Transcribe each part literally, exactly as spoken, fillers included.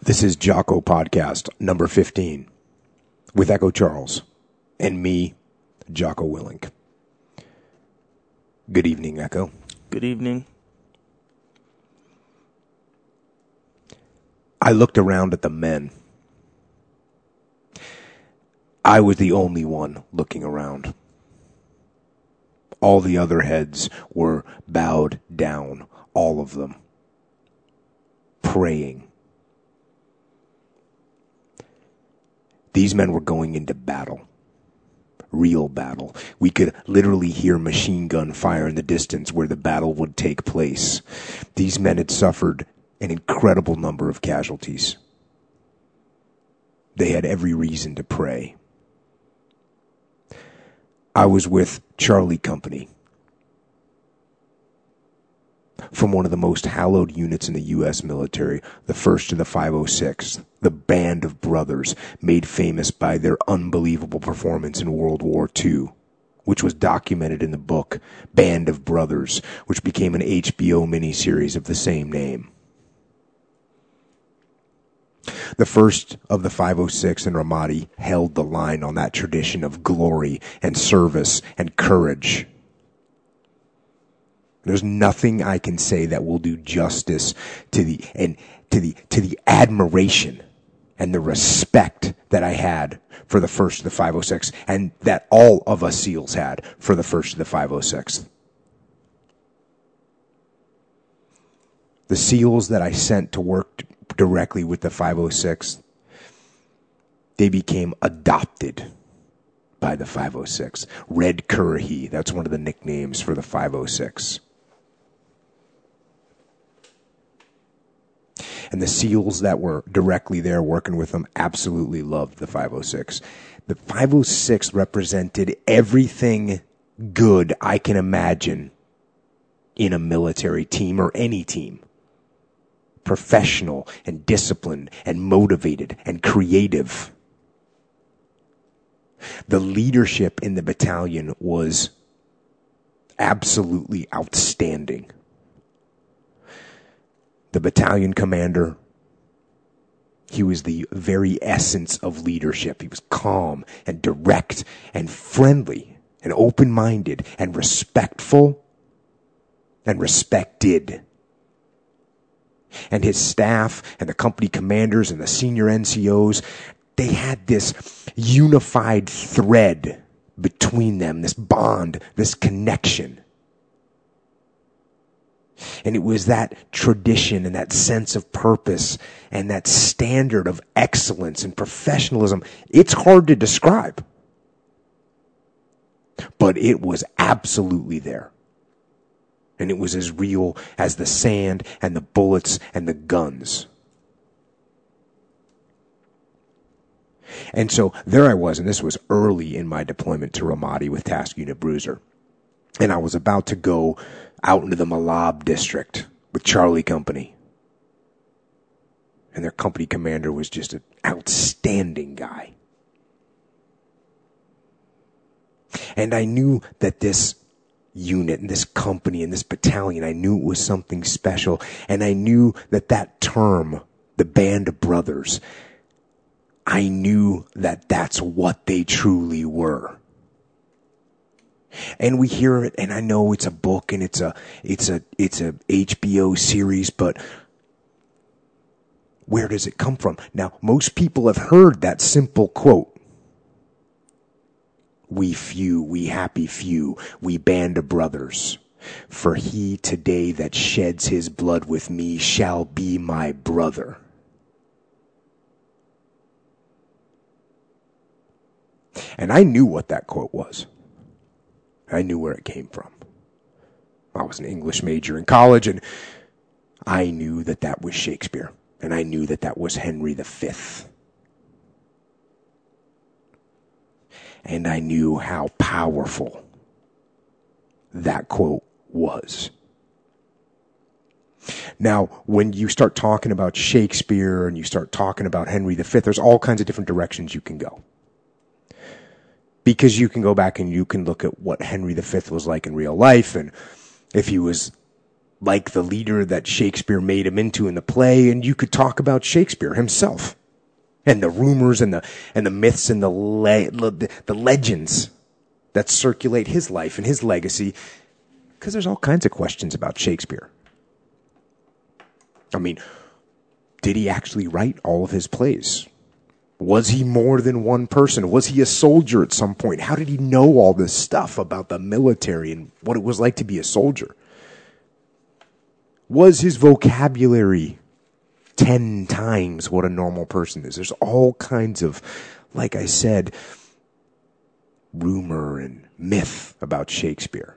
This is Jocko Podcast number fifteen with Echo Charles and me, Jocko Willink. Good evening, Echo. Good evening. I looked around at the men. I was the only one looking around. All the other heads were bowed down, all of them, praying. These men were going into battle. Real battle. We could literally hear machine gun fire in the distance where the battle would take place. These men had suffered an incredible number of casualties. They had every reason to pray. I was with Charlie Company, from one of the most hallowed units in the U S military, the first of the five oh sixth, the Band of Brothers, made famous by their unbelievable performance in World War Two, which was documented in the book Band of Brothers, which became an H B O miniseries of the same name. The first of the five oh six in Ramadi held the line on that tradition of glory and service and courage. There's nothing I can say that will do justice to the and to the to the admiration and the respect that I had for the first of the five oh six, and that all of us SEALs had for the first of the five oh sixth. The SEALs that I sent to work directly with the five oh six, they became adopted by the five oh six. Red Currahee, that's one of the nicknames for the five oh six. And the SEALs that were directly there working with them absolutely loved the five oh six. The five oh six represented everything good I can imagine in a military team or any team. Professional and disciplined and motivated and creative. The leadership in the battalion was absolutely outstanding. The battalion commander, he was the very essence of leadership. He was calm and direct and friendly and open-minded and respectful and respected. And his staff and the company commanders and the senior N C Os, they had this unified thread between them, this bond, this connection. And it was that tradition and that sense of purpose and that standard of excellence and professionalism. It's hard to describe. But it was absolutely there. And it was as real as the sand and the bullets and the guns. And so there I was, and this was early in my deployment to Ramadi with Task Unit Bruiser. And I was about to go out into the Malab district with Charlie Company. And their company commander was just an outstanding guy. And I knew that this unit and this company and this battalion, I knew it was something special. And I knew that that term, the Band of Brothers, I knew that that's what they truly were. And we hear it, and I know it's a book and it's a it's a it's a H B O series, but where does it come from? Now, most people have heard that simple quote. We few, we happy few, we band of brothers. For he today that sheds his blood with me shall be my brother. And I knew what that quote was. I knew where it came from. I was an English major in college, and I knew that that was Shakespeare, and I knew that that was Henry the Fifth. And I knew how powerful that quote was. Now, when you start talking about Shakespeare and you start talking about Henry the Fifth, there's all kinds of different directions you can go. Because you can go back and you can look at what Henry the Fifth was like in real life, and if he was like the leader that Shakespeare made him into in the play, and you could talk about Shakespeare himself and the rumors and the and the myths and the le- the legends that circulate his life and his legacy, because there's all kinds of questions about Shakespeare. I mean, did he actually write all of his plays? Was he more than one person? Was he a soldier at some point? How did he know all this stuff about the military and what it was like to be a soldier? Was his vocabulary ten times what a normal person is? There's all kinds of, like I said, rumor and myth about Shakespeare.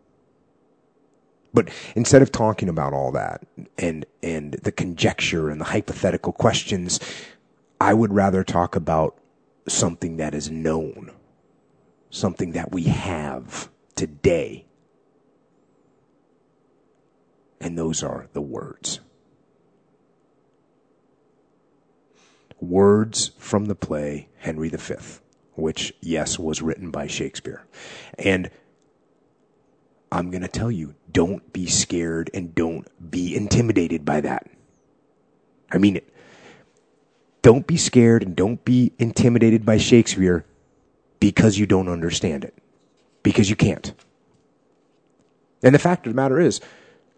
But instead of talking about all that and and the conjecture and the hypothetical questions, I would rather talk about something that is known, something that we have today. And those are the words. Words from the play Henry the Fifth, which, yes, was written by Shakespeare. And I'm going to tell you, don't be scared and don't be intimidated by that. I mean it. Don't be scared and don't be intimidated by Shakespeare because you don't understand it. Because you can't. And the fact of the matter is,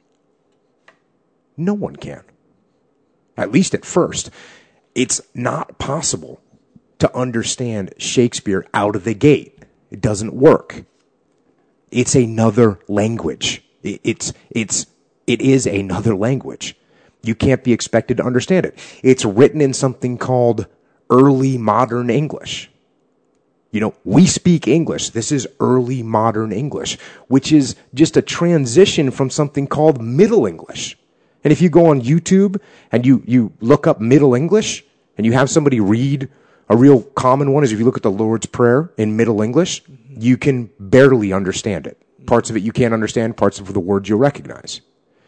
no one can. At least at first. It's not possible to understand Shakespeare out of the gate. It doesn't work. It's another language. It's, it's, it is another language. You can't be expected to understand it. It's written in something called early modern English. You know, we speak English. This is early modern English, which is just a transition from something called Middle English. And if you go on YouTube and you, you look up Middle English and you have somebody read, a real common one is if you look at the Lord's Prayer in Middle English, you can barely understand it. Parts of it you can't understand, parts of the words you'll recognize.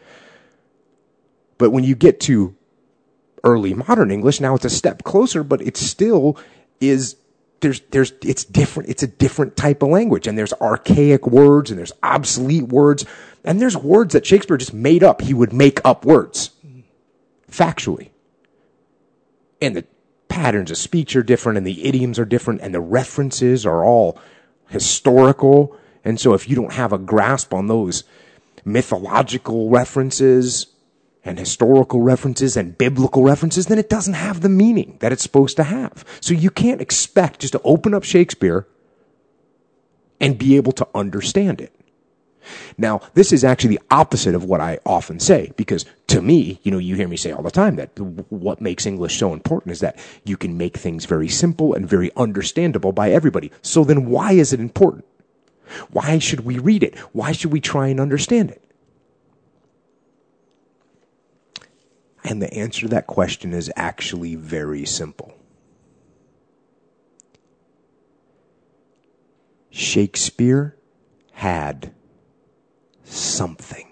But when you get to early modern English, now it's a step closer, but it still is, there's, there's, it's different, it's a different type of language. And there's archaic words and there's obsolete words. And there's words that Shakespeare just made up. He would make up words. Factually. And the patterns of speech are different and the idioms are different and the references are all historical. And so if you don't have a grasp on those mythological references and historical references and biblical references, then it doesn't have the meaning that it's supposed to have. So you can't expect just to open up Shakespeare and be able to understand it. Now, this is actually the opposite of what I often say, because to me, you know, you hear me say all the time that what makes English so important is that you can make things very simple and very understandable by everybody. So then why is it important? Why should we read it? Why should we try and understand it? And the answer to that question is actually very simple. Shakespeare had something.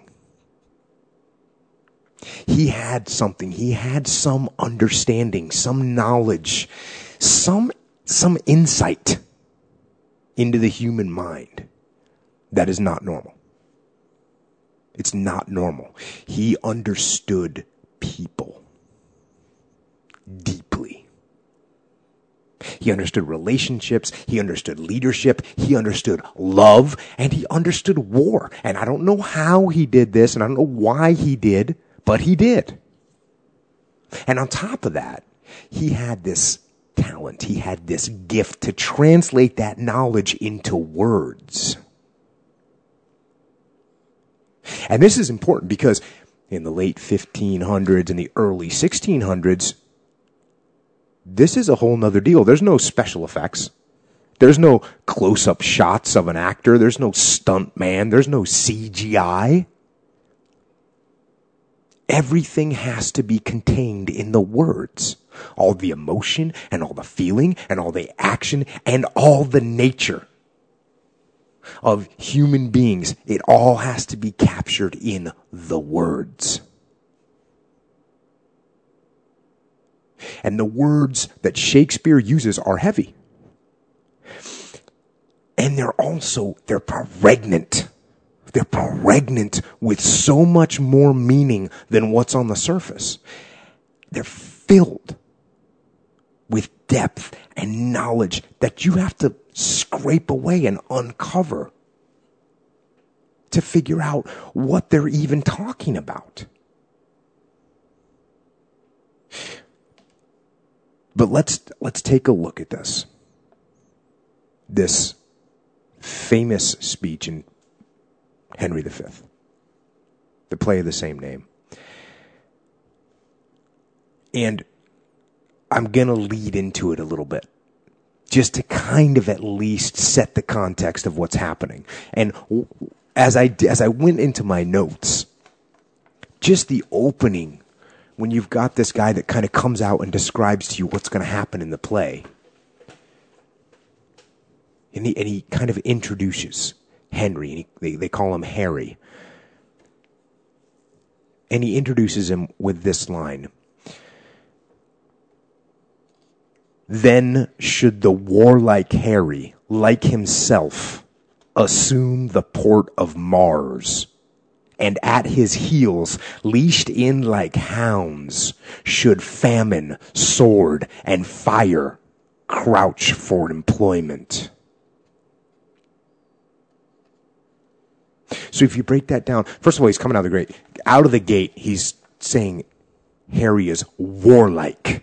He had something. He had some understanding, some knowledge, some, some insight into the human mind that is not normal. It's not normal. He understood people deeply. He understood relationships, he understood leadership, he understood love, and he understood war. And I don't know how he did this, and I don't know why he did, but he did. And on top of that, he had this talent, he had this gift to translate that knowledge into words. And this is important because in the late fifteen hundreds and the early sixteen hundreds, this is a whole nother deal. There's no special effects. There's no close-up shots of an actor. There's no stunt man. There's no C G I. Everything has to be contained in the words. All the emotion and all the feeling and all the action and all the nature of human beings. It all has to be captured in the words. And the words that Shakespeare uses are heavy. And they're also, they're pregnant They're pregnant with so much more meaning than what's on the surface. They're filled with depth and knowledge that you have to scrape away and uncover to figure out what they're even talking about. But let's let's take a look at this. This famous speech in Henry the Fifth, the play of the same name. And I'm going to lead into it a little bit, just to kind of at least set the context of what's happening. And as I, as I went into my notes, just the opening, when you've got this guy that kind of comes out and describes to you what's going to happen in the play. And he, and he kind of introduces Henry, and he, they, they call him Harry. And he introduces him with this line. Then should the warlike Harry, like himself, assume the port of Mars, and at his heels, leashed in like hounds, should famine, sword, and fire crouch for employment. So if you break that down, first of all, he's coming out of the gate. Out of the gate, he's saying Harry is warlike,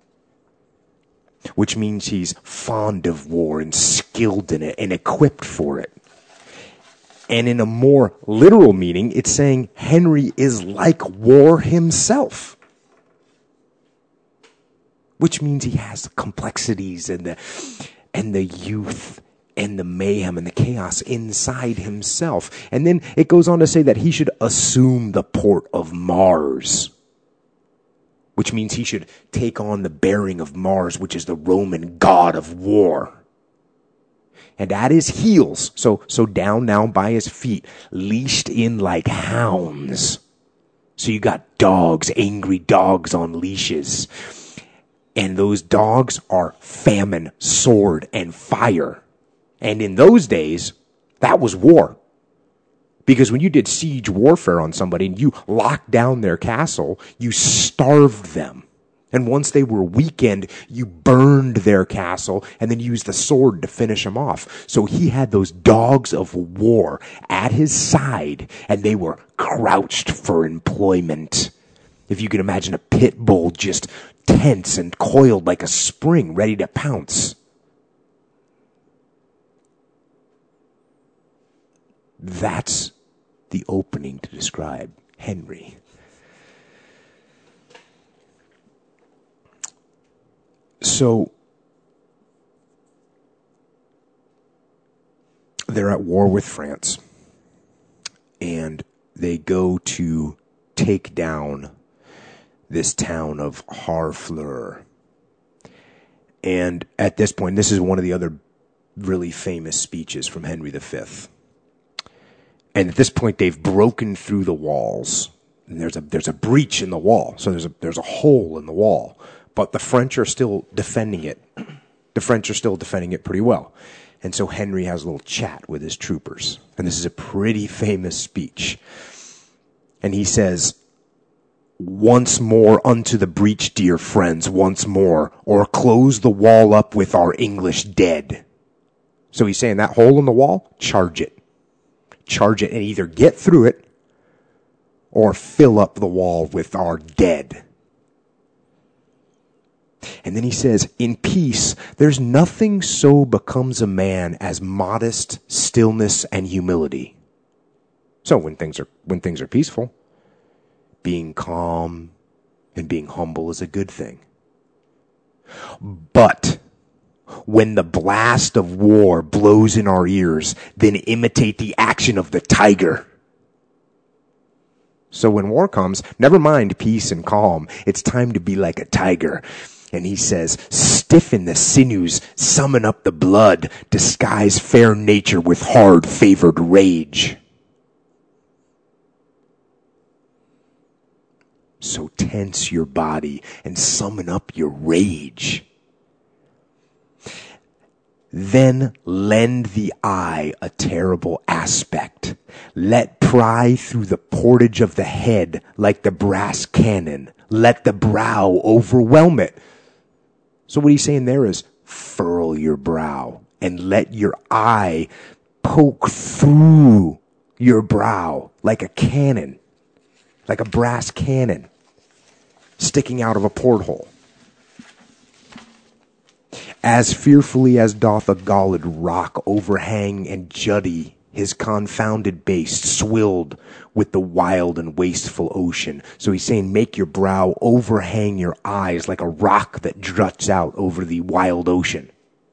which means he's fond of war and skilled in it and equipped for it. And in a more literal meaning, it's saying Henry is like war himself, which means he has the complexities and the and the youth and the mayhem and the chaos inside himself. And then it goes on to say that he should assume the port of Mars, which means he should take on the bearing of Mars, which is the Roman god of war. And at his heels, so, so down now by his feet, leashed in like hounds. So you got dogs, angry dogs on leashes. And those dogs are famine, sword, and fire. And in those days, that was war. Because when you did siege warfare on somebody and you locked down their castle, you starved them. And once they were weakened, you burned their castle and then used the sword to finish them off. So he had those dogs of war at his side, and they were crouched for employment. If you can imagine a pit bull just tense and coiled like a spring, ready to pounce. That's the opening to describe Henry. So, they're at war with France, and they go to take down this town of Harfleur. And at this point, this is one of the other really famous speeches from Henry the Fifth. And at this point, they've broken through the walls. And there's a there's a breach in the wall. So there's a there's a hole in the wall. But the French are still defending it. The French are still defending it pretty well. And so Henry has a little chat with his troopers. And this is a pretty famous speech. And he says, "Once more unto the breach, dear friends, once more, or close the wall up with our English dead." So he's saying that hole in the wall, charge it. Charge it and either get through it or fill up the wall with our dead. And then he says, "In peace, there's nothing so becomes a man as modest stillness and humility." So when things are when things are peaceful, being calm and being humble is a good thing. But when the blast of war blows in our ears, then imitate the action of the tiger. So when war comes, never mind peace and calm. It's time to be like a tiger. And he says, "Stiffen the sinews, summon up the blood, disguise fair nature with hard-favored rage." So tense your body and summon up your rage. Then lend the eye a terrible aspect. Let pry through the portage of the head like the brass cannon. Let the brow overwhelm it. So what he's saying there is furl your brow and let your eye poke through your brow like a cannon, like a brass cannon sticking out of a porthole. As fearfully as doth a galled rock overhang and juddy his confounded base, swilled with the wild and wasteful ocean. So he's saying, make your brow overhang your eyes like a rock that juts out over the wild ocean.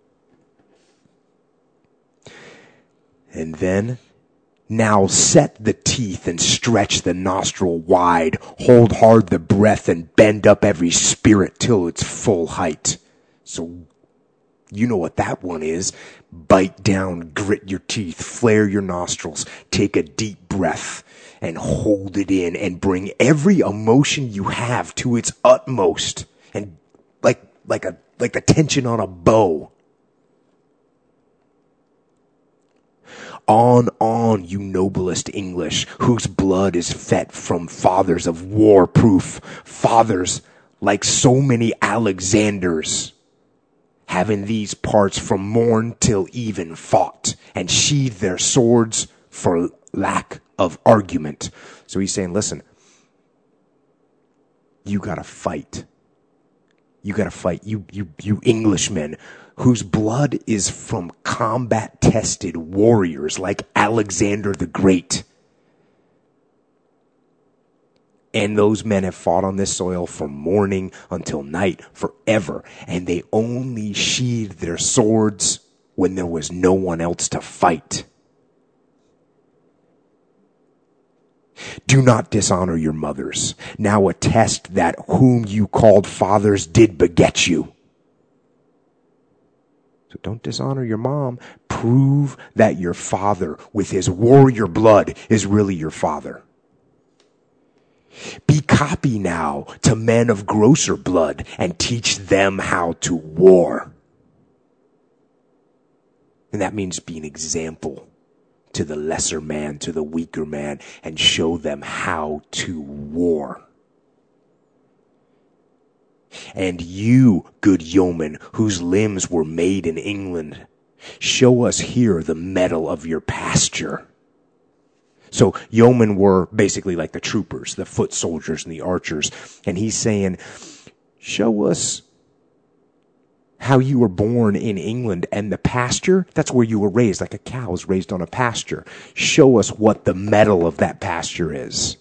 And then, now set the teeth and stretch the nostril wide, hold hard the breath and bend up every spirit till its full height. So you know what that one is. Bite down, grit your teeth, flare your nostrils, take a deep breath and hold it in and bring every emotion you have to its utmost and like, like a, like the tension on a bow. On, on, you noblest English, whose blood is fet from fathers of war-proof, fathers like so many Alexanders, having these parts from morn till even fought, and sheathed their swords for lack of argument. So he's saying, listen, you gotta fight. You gotta fight. You, you, you Englishmen, whose blood is from combat-tested warriors like Alexander the Great. And those men have fought on this soil from morning until night, forever. And they only sheathed their swords when there was no one else to fight. Do not dishonor your mothers. Now attest that whom you called fathers did beget you. So don't dishonor your mom. Prove that your father, with his warrior blood, is really your father. Be copy now to men of grosser blood and teach them how to war. And that means be an example to the lesser man, to the weaker man, and show them how to war. And you, good yeoman, whose limbs were made in England, show us here the mettle of your pasture. So yeomen were basically like the troopers, the foot soldiers and the archers. And he's saying, show us how you were born in England and the pasture. That's where you were raised, like a cow is raised on a pasture. Show us what the mettle of that pasture is.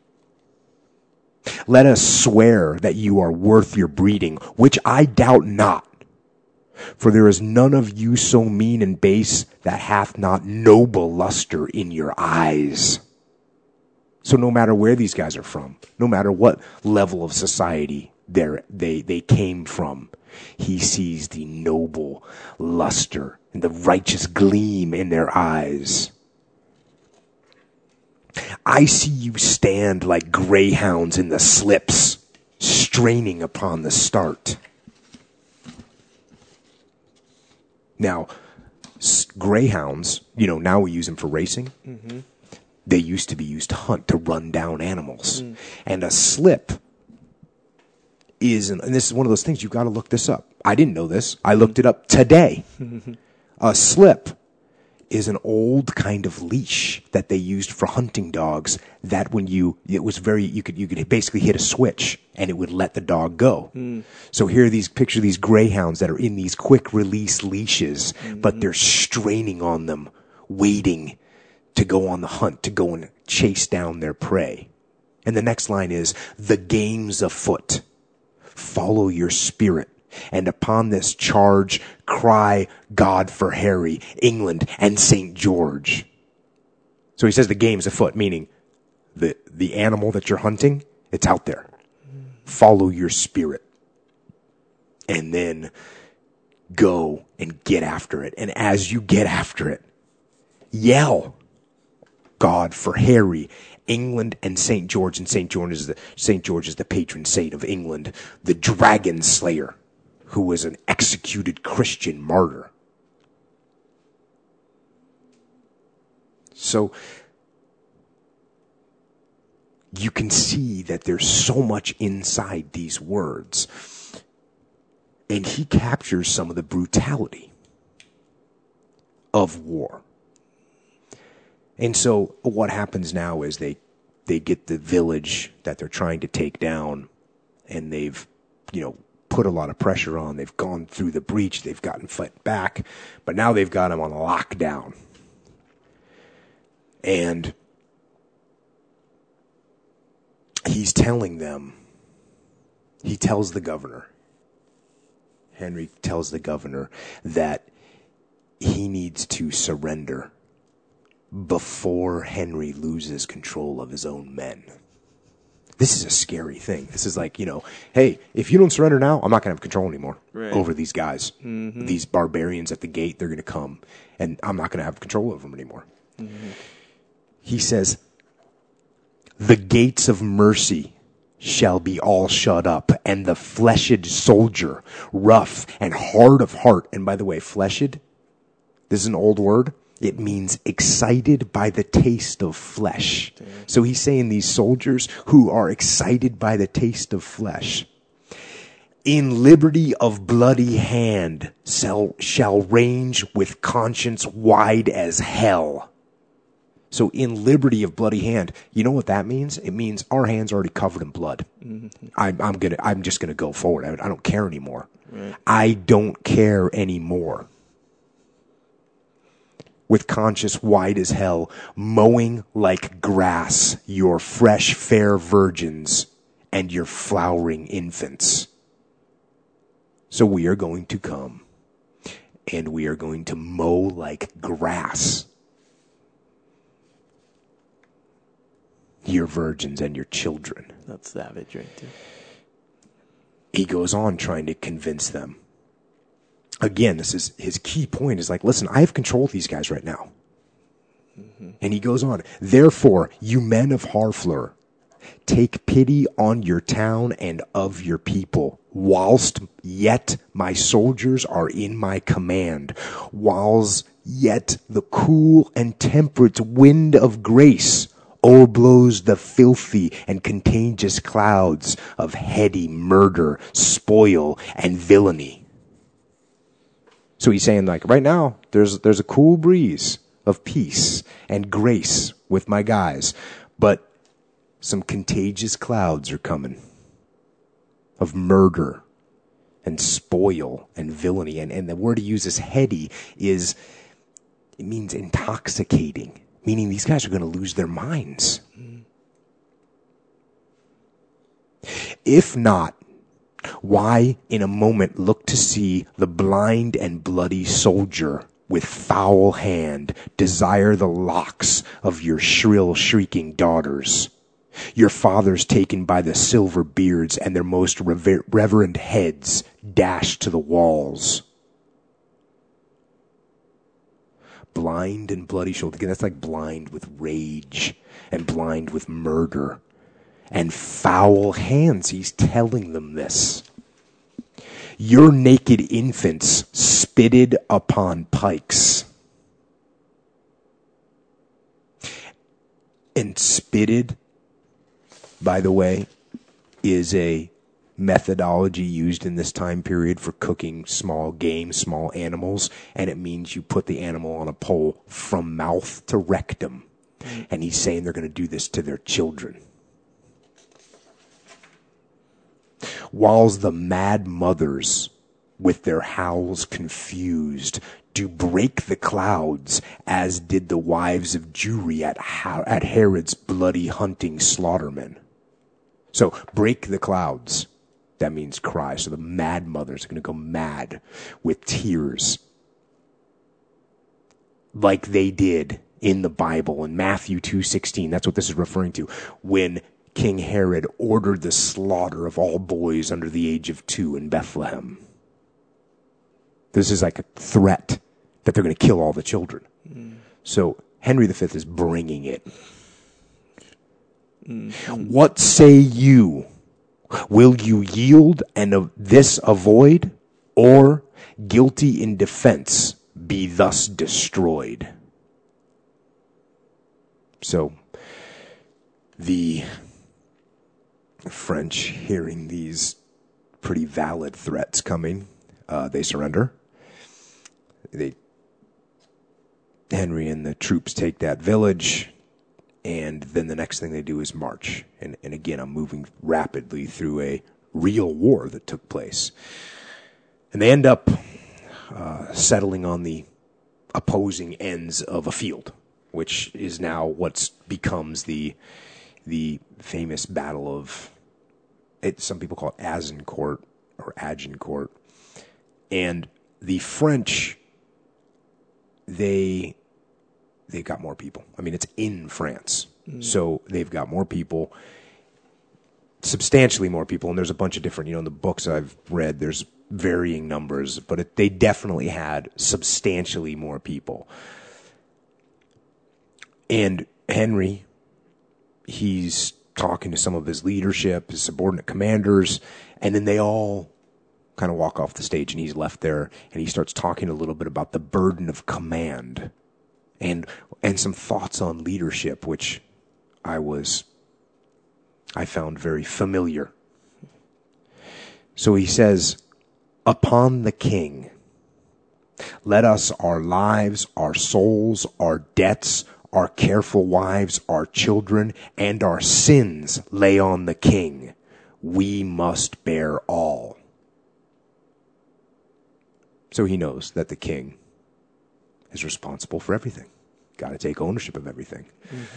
Let us swear that you are worth your breeding, which I doubt not. For there is none of you so mean and base that hath not noble luster in your eyes. So no matter where these guys are from, no matter what level of society they they came from, he sees the noble luster and the righteous gleam in their eyes. I see you stand like greyhounds in the slips, straining upon the start. Now, greyhounds, you know, now we use them for racing. Mm-hmm. They used to be used to hunt, to run down animals. Mm. And a slip is, an, and this is one of those things, you've got to look this up. I didn't know this. I looked it up today. A slip is an old kind of leash that they used for hunting dogs that when you, it was very, you could, you could basically hit a switch and it would let the dog go. Mm. So here are these, picture these greyhounds that are in these quick release leashes, mm-hmm. but they're straining on them, waiting to go on the hunt, to go and chase down their prey. And the next line is, the game's afoot. Follow your spirit. And upon this charge, cry God for Harry, England, and Saint George. So he says the game's afoot, meaning the, the animal that you're hunting, it's out there. Follow your spirit. And then go and get after it. And as you get after it, yell God for Harry, England, and Saint George. And Saint George is the, Saint George is the patron saint of England, the dragon slayer, who was an executed Christian martyr. So you can see that there's so much inside these words. And he captures some of the brutality of war. And so what happens now is they they get the village that they're trying to take down, and they've, you know, put a lot of pressure on. They've gone through the breach. They've gotten fight back. But now they've got them on lockdown. And he's telling them, he tells the governor, Henry tells the governor that he needs to surrender before Henry loses control of his own men. This is a scary thing. This is like, you know, hey, if you don't surrender now, I'm not going to have control anymore right. over these guys. Mm-hmm. These barbarians at the gate, they're going to come, and I'm not going to have control over them anymore. Mm-hmm. He says, the gates of mercy shall be all shut up, and the fleshed soldier, rough and hard of heart. And by the way, fleshed, this is an old word. It means excited by the taste of flesh. Damn. So he's saying these soldiers who are excited by the taste of flesh, in liberty of bloody hand, shall, shall range with conscience wide as hell. So in liberty of bloody hand, you know what that means? It means our hands are already covered in blood. Mm-hmm. I'm, I'm gonna, I'm just gonna go forward. I, I don't care anymore. Right. I don't care anymore. With conscience white as hell, mowing like grass your fresh fair virgins and your flowering infants. So we are going to come, and we are going to mow like grass your virgins and your children. That's savage right there. He goes on trying to convince them. Again, this is his key point is like, listen, I have control of these guys right now. Mm-hmm. And he goes on, therefore, you men of Harfleur, take pity on your town and of your people, whilst yet my soldiers are in my command, whilst yet the cool and temperate wind of grace o'erblows the filthy and contagious clouds of heady murder, spoil, and villainy. So he's saying, like, right now, there's there's a cool breeze of peace and grace with my guys, but some contagious clouds are coming of murder and spoil and villainy. And, and the word he uses, heady, is, it means intoxicating, meaning these guys are going to lose their minds. If not, why in a moment look to see the blind and bloody soldier with foul hand desire the locks of your shrill shrieking daughters, your fathers taken by the silver beards and their most rever- reverend heads dashed to the walls. Blind and bloody shoulder. Again, that's like blind with rage and blind with murder. And foul hands, he's telling them this. Your naked infants spitted upon pikes. And spitted, by the way, is a methodology used in this time period for cooking small game, small animals. And it means you put the animal on a pole from mouth to rectum. And he's saying they're going to do this to their children. Whilst the mad mothers, with their howls confused, do break the clouds, as did the wives of Jewry at, at Herod's bloody hunting slaughtermen. So, break the clouds. That means cry. So the mad mothers are going to go mad with tears. Like they did in the Bible in Matthew two sixteen. That's what this is referring to. When King Herod ordered the slaughter of all boys under the age of two in Bethlehem. This is like a threat that they're going to kill all the children. Mm. So Henry the Fifth is bringing it. Mm. What say you? Will you yield and this avoid, or guilty in defense be thus destroyed? So the French, hearing these pretty valid threats coming, uh, they surrender. They Henry and the troops take that village, and then the next thing they do is march. And, and again, I'm moving rapidly through a real war that took place. And they end up uh, settling on the opposing ends of a field, which is now what becomes the the famous Battle of, it, some people call it Azincourt or Agincourt. And the French, they they got more people. I mean, it's in France. Mm. So they've got more people, substantially more people. And there's a bunch of different, you know, in the books I've read, there's varying numbers, but it, they definitely had substantially more people. And Henry, he's talking to some of his leadership, his subordinate commanders, and then they all kind of walk off the stage, and he's left there, and he starts talking a little bit about the burden of command and and some thoughts on leadership, which I was I found very familiar. So he says, "Upon the king, let us our lives, our souls, our debts, our careful wives, our children, and our sins lay on the king. We must bear all." So he knows that the king is responsible for everything. Got to take ownership of everything. Mm-hmm.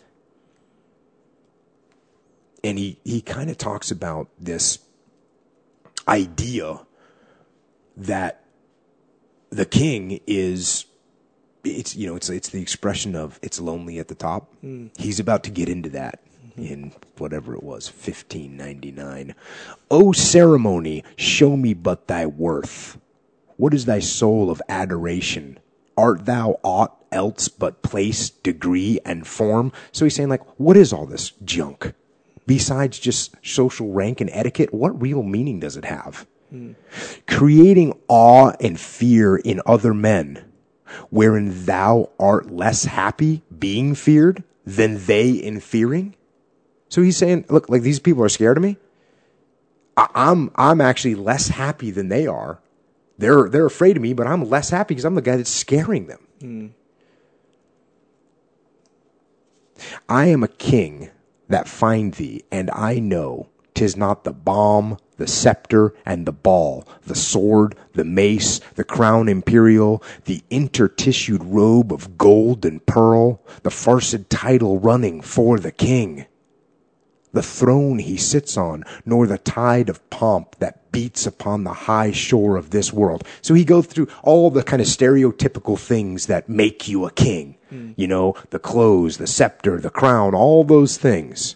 And he, he kind of talks about this idea that the king is, it's, you know, it's, it's the expression of it's lonely at the top. Mm. He's about to get into that mm-hmm. in whatever it was, fifteen ninety-nine. "O ceremony, show me but thy worth. What is thy soul of adoration? Art thou aught else but place, degree, and form?" So he's saying, like, what is all this junk? Besides just social rank and etiquette, what real meaning does it have? Mm. "Creating awe and fear in other men, wherein thou art less happy being feared than they in fearing." So he's saying, look, like, these people are scared of me. I- I'm I'm actually less happy than they are. They're they're afraid of me, but I'm less happy because I'm the guy that's scaring them. Mm. "I am a king that find thee, and I know 'tis not the balm, the scepter, and the ball, the sword, the mace, the crown imperial, the intertissued robe of gold and pearl, the farced title running for the king, the throne he sits on, nor the tide of pomp that beats upon the high shore of this world." So he goes through all the kind of stereotypical things that make you a king. Mm. You know, the clothes, the scepter, the crown, all those things.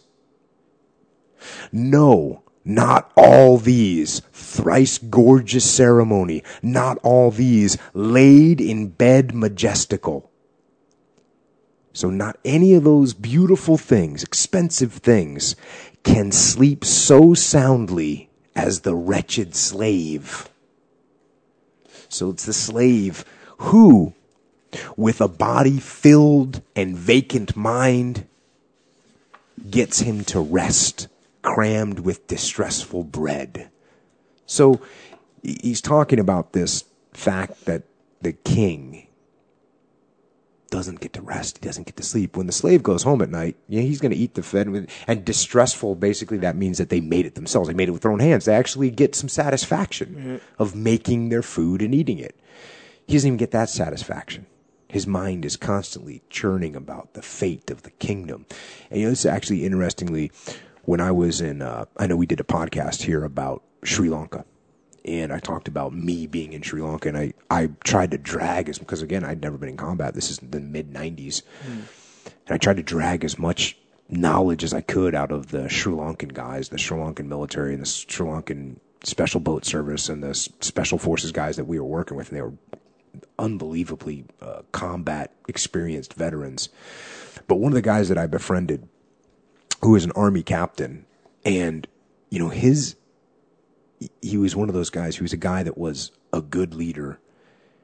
"No, not all these, thrice gorgeous ceremony, not all these, laid in bed majestical." So not any of those beautiful things, expensive things, can sleep so soundly as the wretched slave. So it's the slave who, with a body filled and vacant mind, gets him to rest, crammed with distressful bread. So he's talking about this fact that the king doesn't get to rest. He doesn't get to sleep. When the slave goes home at night, yeah, he's going to eat the fed. And distressful, basically, that means that they made it themselves. They made it with their own hands. They actually get some satisfaction mm-hmm. of making their food and eating it. He doesn't even get that satisfaction. His mind is constantly churning about the fate of the kingdom. And you know, this is actually interestingly, when I was in, uh, I know we did a podcast here about Sri Lanka. And I talked about me being in Sri Lanka, and I, I tried to drag as, because again, I'd never been in combat. This is the mid nineties. Mm. And I tried to drag as much knowledge as I could out of the Sri Lankan guys, the Sri Lankan military and the Sri Lankan special boat service and the special forces guys that we were working with. And they were unbelievably uh, combat experienced veterans. But one of the guys that I befriended, who was an army captain, and, you know, his, he was one of those guys who was a guy that was a good leader,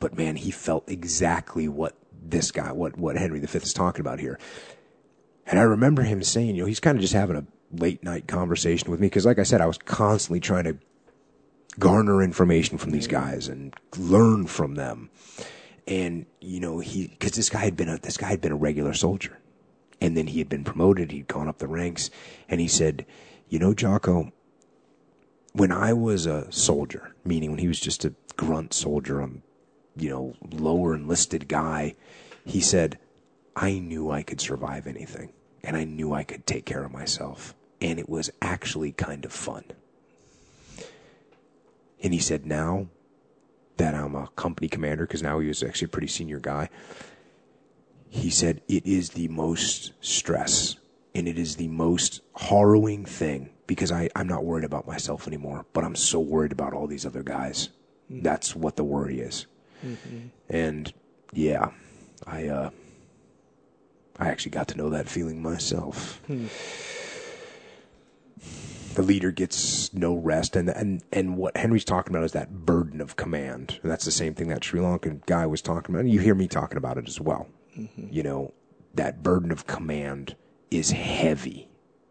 but man, he felt exactly what this guy, what, what Henry the Fifth is talking about here. And I remember him saying, you know, he's kind of just having a late night conversation with me. Cause like I said, I was constantly trying to garner information from these guys and learn from them. And, you know, he, cause this guy had been a, this guy had been a regular soldier, and then he had been promoted. He'd gone up the ranks, and he said, you know, Jocko, when I was a soldier, meaning when he was just a grunt soldier, on, you know, lower enlisted guy, he said, I knew I could survive anything, and I knew I could take care of myself, and it was actually kind of fun. And he said, now that I'm a company commander, because now he was actually a pretty senior guy, he said, it is the most stress, and it is the most harrowing thing, because I, I'm not worried about myself anymore, but I'm so worried about all these other guys. Mm-hmm. That's what the worry is. Mm-hmm. And yeah, I uh, I actually got to know that feeling myself. Hmm. The leader gets no rest, and and and what Henry's talking about is that burden of command. And that's the same thing that Sri Lankan guy was talking about. And you hear me talking about it as well. Mm-hmm. You know, that burden of command is heavy.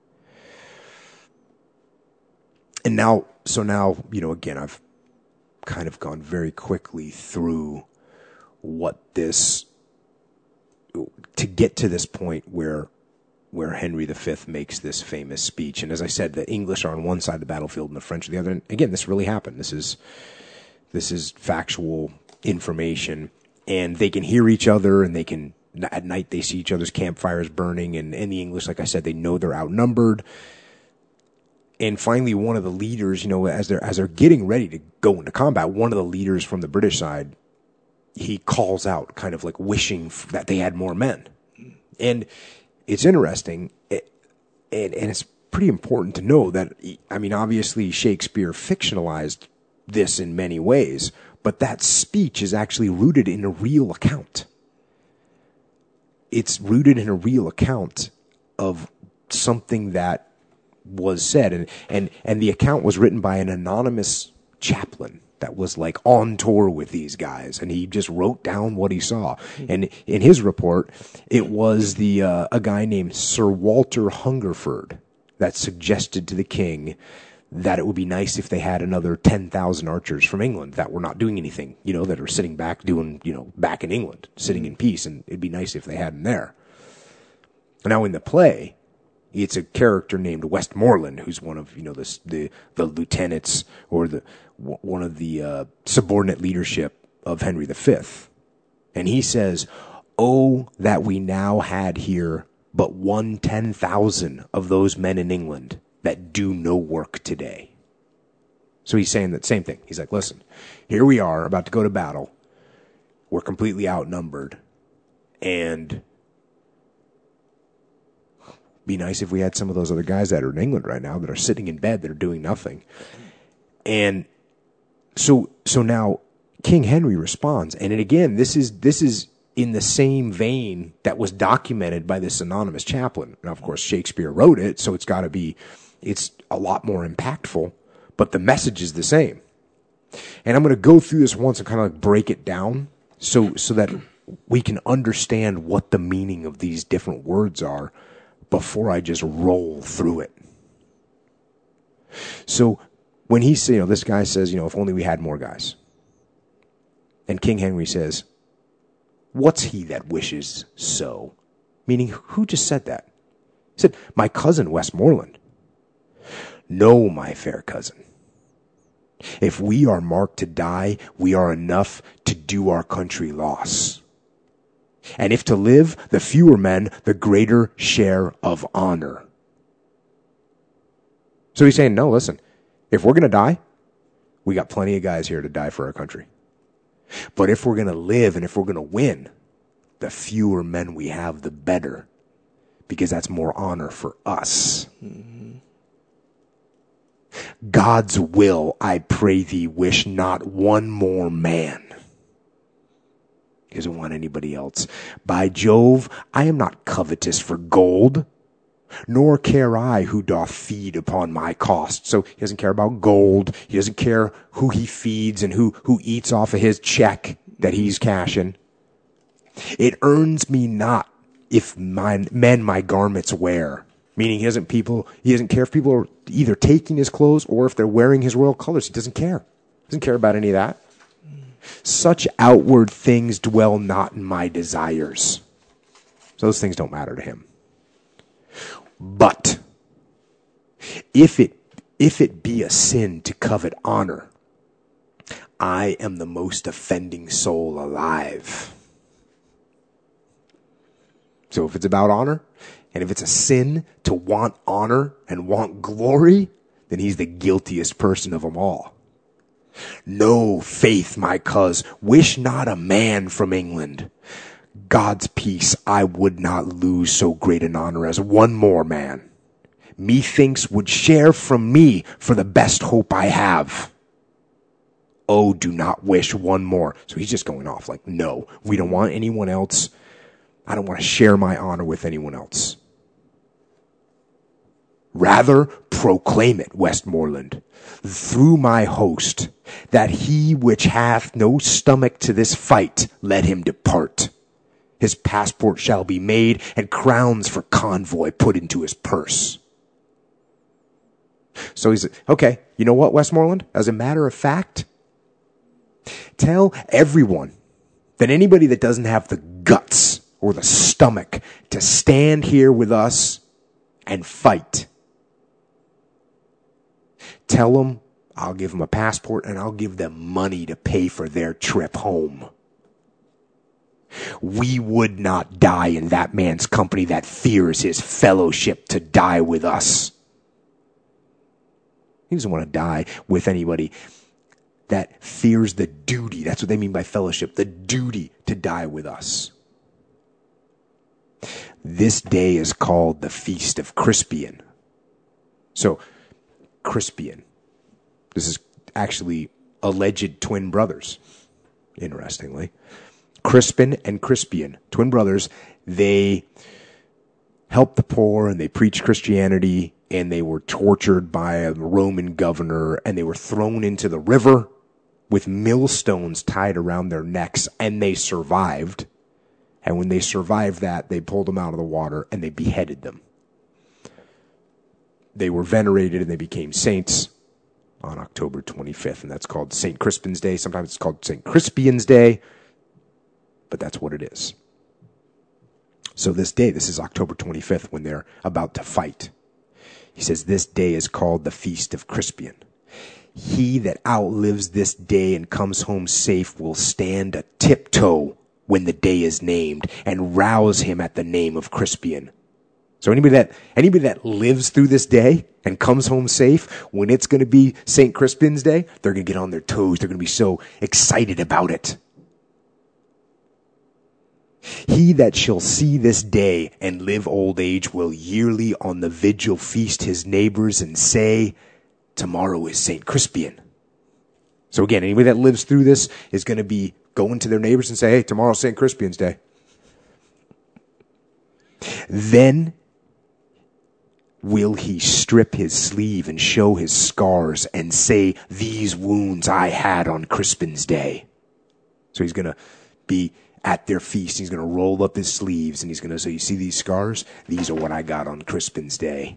And now, so now, you know, again, I've kind of gone very quickly through what this, to get to this point where where Henry the Fifth makes this famous speech. And as I said, the English are on one side of the battlefield and the French on the other. And again, this really happened. This is this is factual information. And they can hear each other, and they can, at night they see each other's campfires burning. And, and the English, like I said, they know they're outnumbered. And finally, one of the leaders, you know, as they're as they're getting ready to go into combat, one of the leaders from the British side, he calls out, kind of like wishing that they had more men. And it's interesting, and, and it's pretty important to know that, I mean, obviously Shakespeare fictionalized this in many ways, but that speech is actually rooted in a real account. It's rooted in a real account of something that was said, and, and, and the account was written by an anonymous chaplain that was like on tour with these guys, and he just wrote down what he saw. And in his report, it was the uh, a guy named Sir Walter Hungerford that suggested to the king that it would be nice if they had another ten thousand archers from England that were not doing anything, you know, that are sitting back doing, you know, back in England, sitting in peace, and it'd be nice if they had them there. Now in the play, it's a character named Westmoreland, who's one of, you know, the the, the lieutenants, or the one of the uh, subordinate leadership of Henry the Fifth. And he says, oh, that we now had here but one ten thousand of those men in England that do no work today. So he's saying that same thing. He's like, listen, here we are about to go to battle. We're completely outnumbered. And be nice if we had some of those other guys that are in England right now that are sitting in bed, that are doing nothing. And so, so now King Henry responds. And again, this is, this is in the same vein that was documented by this anonymous chaplain. Now, of course, Shakespeare wrote it, so it's got to be, it's a lot more impactful, but the message is the same. And I'm going to go through this once and kind of like break it down so, so that we can understand what the meaning of these different words are before I just roll through it. So when he says, you know, this guy says, you know, if only we had more guys. And King Henry says, what's he that wishes so? Meaning, who just said that? He said, my cousin Westmoreland. No, my fair cousin. If we are marked to die, we are enough to do our country loss. And if to live, the fewer men, the greater share of honor. So he's saying, no, listen, if we're going to die, we got plenty of guys here to die for our country. But if we're going to live and if we're going to win, the fewer men we have, the better. Because that's more honor for us. Mm-hmm. God's will, I pray thee, wish not one more man. He doesn't want anybody else. By Jove, I am not covetous for gold, nor care I who doth feed upon my cost. So he doesn't care about gold. He doesn't care who he feeds and who, who eats off of his check. that he's cashing. It earns me not if my men my garments wear. Meaning he doesn't people he doesn't care if people are either taking his clothes or if they're wearing his royal colors. He doesn't care. Doesn't care about any of that. Such outward things dwell not in my desires. So those things don't matter to him. But if it if it be a sin to covet honor, I am the most offending soul alive. So if it's about honor, and if it's a sin to want honor and want glory, then he's the guiltiest person of them all. No, faith, my cuz, wish not a man from England. God's peace I would not lose so great an honor as one more man. Methinks would share from me for the best hope I have. Oh, do not wish one more. So he's just going off like, no, we don't want anyone else. I don't want to share my honor with anyone else. Rather proclaim it, Westmoreland, through my host, that he which hath no stomach to this fight, let him depart. His passport shall be made, and crowns for convoy put into his purse. So he's, okay, you know what, Westmoreland? As a matter of fact, tell everyone that anybody that doesn't have the guts or the stomach to stand here with us and fight, tell them I'll give them a passport and I'll give them money to pay for their trip home. We would not die in that man's company that fears his fellowship to die with us. He doesn't want to die with anybody that fears the duty. That's what they mean by fellowship, the duty to die with us. This day is called the Feast of Crispian. So, Crispian. This is actually alleged twin brothers, interestingly. Crispin and Crispian, twin brothers, they helped the poor and they preached Christianity, and they were tortured by a Roman governor, and they were thrown into the river with millstones tied around their necks, and they survived. And when they survived that, they pulled them out of the water and they beheaded them. They were venerated and they became saints on October twenty-fifth, and that's called Saint Crispin's Day. Sometimes it's called Saint Crispian's Day, but that's what it is. So this day, this is October twenty-fifth, when they're about to fight. He says, this day is called the Feast of Crispian. He that outlives this day and comes home safe will stand a tiptoe when the day is named, and rouse him at the name of Crispian. So anybody that anybody that lives through this day and comes home safe, when it's going to be Saint Crispin's Day, they're going to get on their toes. They're going to be so excited about it. He that shall see this day and live old age will yearly on the vigil feast his neighbors and say, tomorrow is Saint Crispian. So again, anybody that lives through this is going to be going to their neighbors and say, hey, tomorrow's Saint Crispian's Day. Then will he strip his sleeve and show his scars and say, these wounds I had on Crispin's Day. So he's going to be at their feast. He's going to roll up his sleeves and he's going to say, you see these scars? These are what I got on Crispin's Day.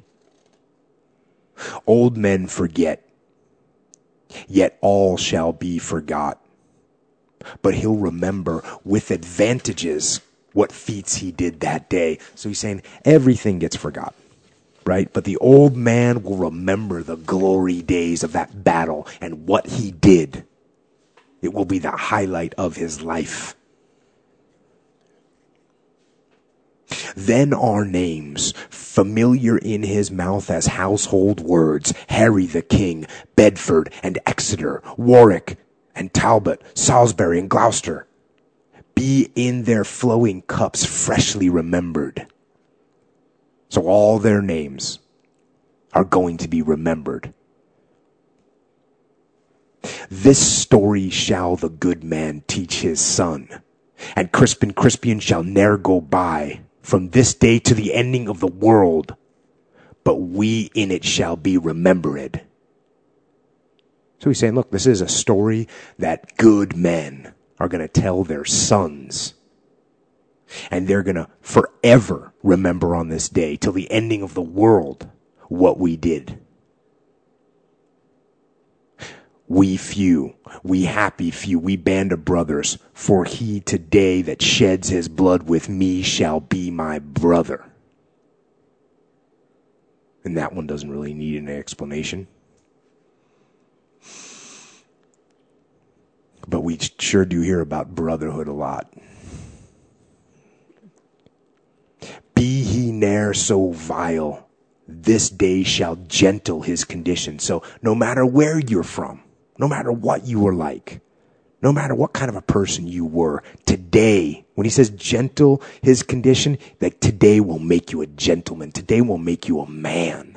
Old men forget, yet all shall be forgot. But he'll remember with advantages what feats he did that day. So he's saying everything gets forgotten, right? But the old man will remember the glory days of that battle and what he did. It will be the highlight of his life. Then our names, familiar in his mouth as household words, Harry the King, Bedford and Exeter, Warwick and Talbot, Salisbury and Gloucester, be in their flowing cups freshly remembered. So all their names are going to be remembered. This story shall the good man teach his son, and Crispin Crispian shall ne'er go by from this day to the ending of the world, but we in it shall be remembered. So he's saying, look, this is a story that good men are going to tell their sons. And they're going to forever remember on this day, till the ending of the world, what we did. We few, we happy few, we band of brothers, for he today that sheds his blood with me shall be my brother. And that one doesn't really need an explanation. But we sure do hear about brotherhood a lot. Be he ne'er so vile, this day shall gentle his condition. So no matter where you're from, no matter what you were like, no matter what kind of a person you were, today, when he says gentle his condition, that today will make you a gentleman. Today will make you a man.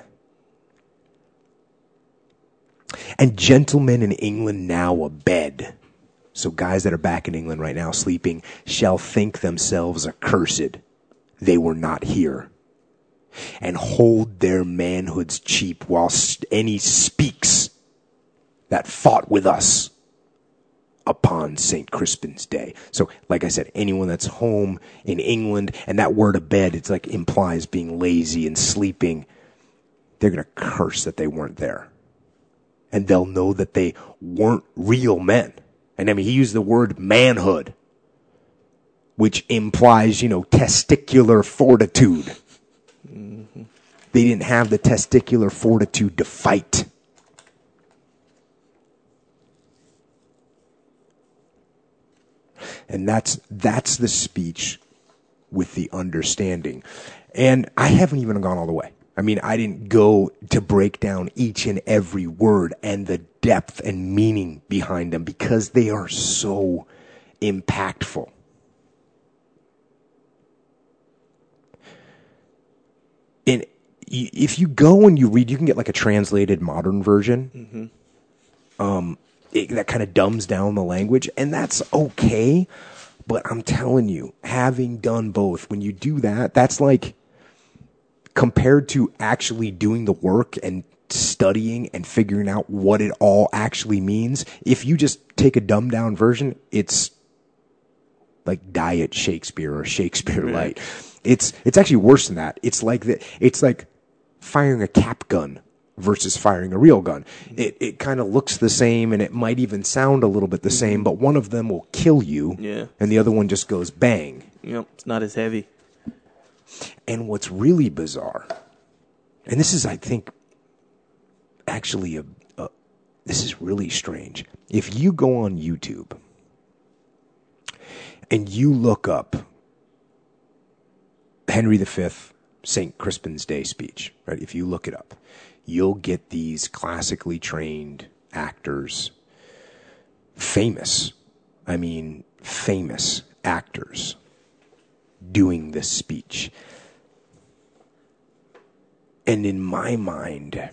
And gentlemen in England now abed. So guys that are back in England right now sleeping shall think themselves accursed. They were not here. And hold their manhoods cheap whilst any speaks that fought with us upon Saint Crispin's Day. So, like I said, anyone that's home in England, and that word abed, it's like implies being lazy and sleeping, they're going to curse that they weren't there. And they'll know that they weren't real men. And I mean, he used the word manhood, which implies, you know, testicular fortitude. Mm-hmm. They didn't have the testicular fortitude to fight. And that's that's the speech with the understanding. And I haven't even gone all the way. I mean, I didn't go to break down each and every word and the depth and meaning behind them because they are so impactful. And if you go and you read, you can get like a translated modern version. Mm-hmm. Um, it, that kind of dumbs down the language, and that's okay. But I'm telling you, having done both, when you do that, that's like compared to actually doing the work and studying and figuring out what it all actually means. If you just take a dumbed down version, it's like Diet Shakespeare or Shakespeare Right. Light. It's it's actually worse than that. It's like the, it's like firing a cap gun versus firing a real gun. It it kind of looks the same and it might even sound a little bit the same, but one of them will kill you, Yeah. and the other one just goes bang. Yep, it's not as heavy. And what's really bizarre, and this is, I think, actually a, a this is really strange. If you go on YouTube and you look up Henry the Fifth, Saint Crispin's Day speech, right? If you look it up, you'll get these classically trained actors, famous, I mean, famous actors doing this speech. And in my mind,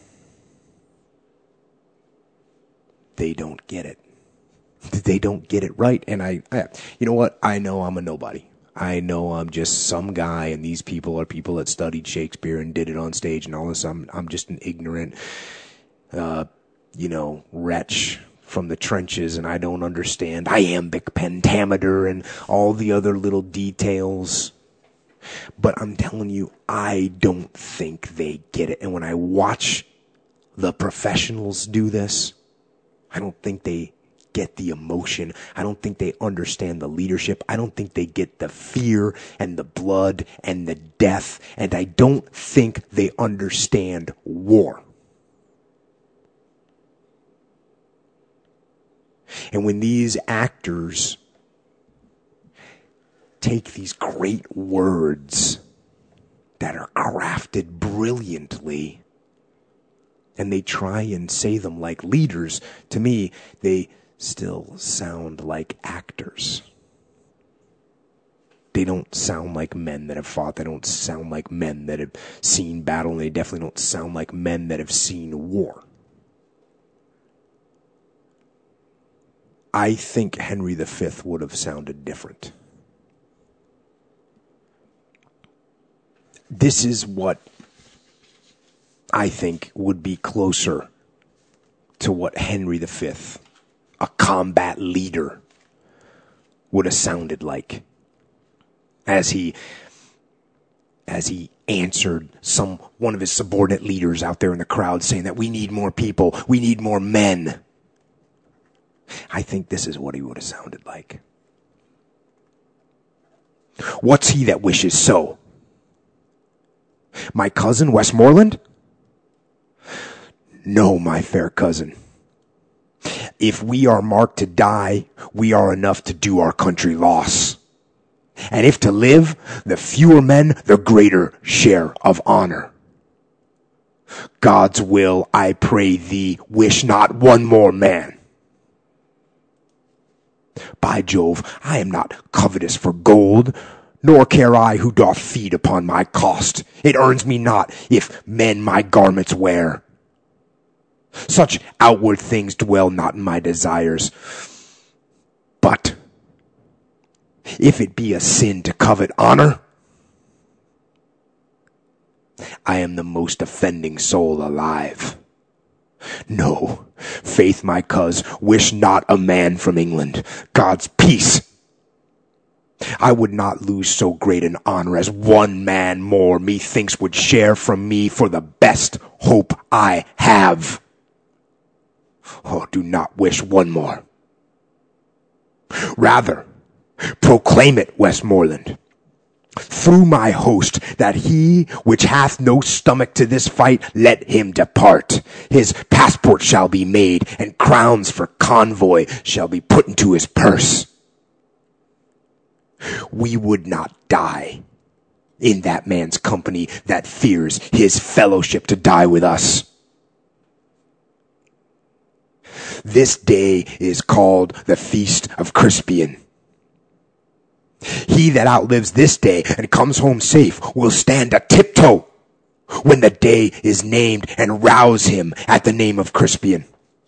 they don't get it. They don't get it right. And I, I, you know what? I know I'm a nobody. I know I'm just some guy, and these people are people that studied Shakespeare and did it on stage and all this. I'm, I'm just an ignorant, uh, you know, wretch from the trenches, and I don't understand iambic pentameter and all the other little details. But I'm telling you, I don't think they get it. And when I watch the professionals do this, I don't think they get the emotion. I don't think they understand the leadership. I don't think they get the fear and the blood and the death. And I don't think they understand war. And when these actors take these great words that are crafted brilliantly and they try and say them like leaders, to me, they still sound like actors. They don't sound like men that have fought. They don't sound like men that have seen battle. And they definitely don't sound like men that have seen war. I think Henry the Fifth would have sounded different. This is what I think would be closer to what Henry the Fifth, a combat leader, would have sounded like as he as he answered some one of his subordinate leaders out there in the crowd saying that we need more people, we need more men. I think this is what he would have sounded like. What's he that wishes so? My cousin Westmoreland? No, my fair cousin. If we are marked to die, we are enough to do our country loss. And if to live, the fewer men, the greater share of honor. God's will, I pray thee, wish not one more man. By Jove, I am not covetous for gold, nor care I who doth feed upon my cost. It earns me not if men my garments wear. Such outward things dwell not in my desires. But if it be a sin to covet honor, I am the most offending soul alive. No, faith, my cuz, wish not a man from England. God's peace. I would not lose so great an honor as one man more methinks would share from me for the best hope I have. Oh, do not wish one more. Rather, proclaim it, Westmoreland, through my host, that he which hath no stomach to this fight, let him depart. His passport shall be made, and crowns for convoy shall be put into his purse. We would not die in that man's company that fears his fellowship to die with us. This day is called the Feast of Crispian. He that outlives this day and comes home safe will stand a tiptoe when the day is named and rouse him at the name of Crispian.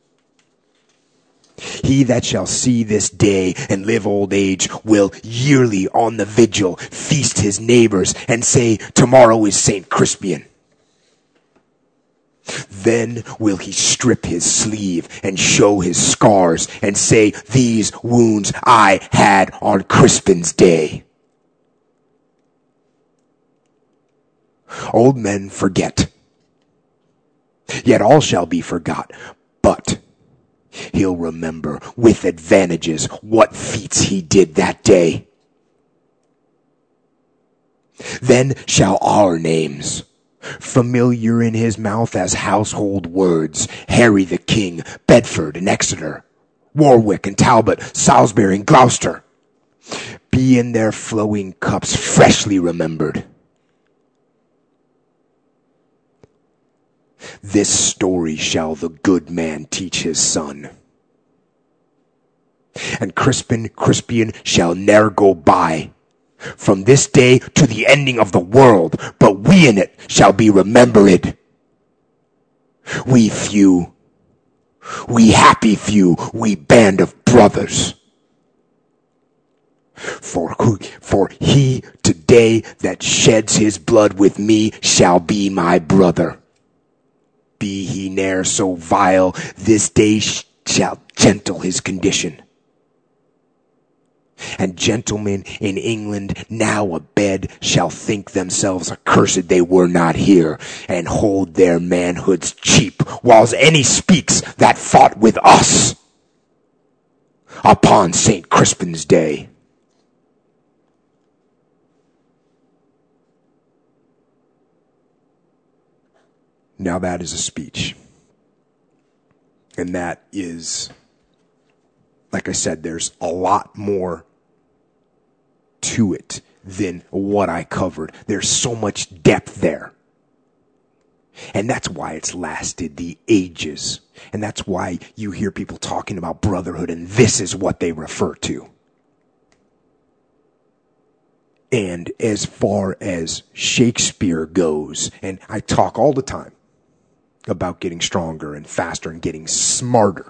He that shall see this day and live old age will yearly on the vigil feast his neighbors and say, tomorrow is Saint Crispian. Then will he strip his sleeve and show his scars and say, these wounds I had on Crispin's day. Old men forget, yet all shall be forgot, but he'll remember with advantages what feats he did that day. Then shall our names, familiar in his mouth as household words, Harry the King, Bedford and Exeter, Warwick and Talbot, Salisbury and Gloucester, be in their flowing cups freshly remembered. This story shall the good man teach his son. And Crispin Crispian shall ne'er go by from this day to the ending of the world, but we in it shall be remembered. We few, we happy few, we band of brothers. For who, for he today that sheds his blood with me shall be my brother. Be he ne'er so vile, this day shall gentle his condition. And gentlemen in England now abed shall think themselves accursed they were not here, and hold their manhoods cheap, whiles any speaks that fought with us upon Saint Crispin's day. Now that is a speech. And that is, like I said, there's a lot more to it than what I covered. There's so much depth there. And that's why it's lasted the ages. And that's why you hear people talking about brotherhood, and this is what they refer to. And as far as Shakespeare goes, and I talk all the time about getting stronger and faster and getting smarter.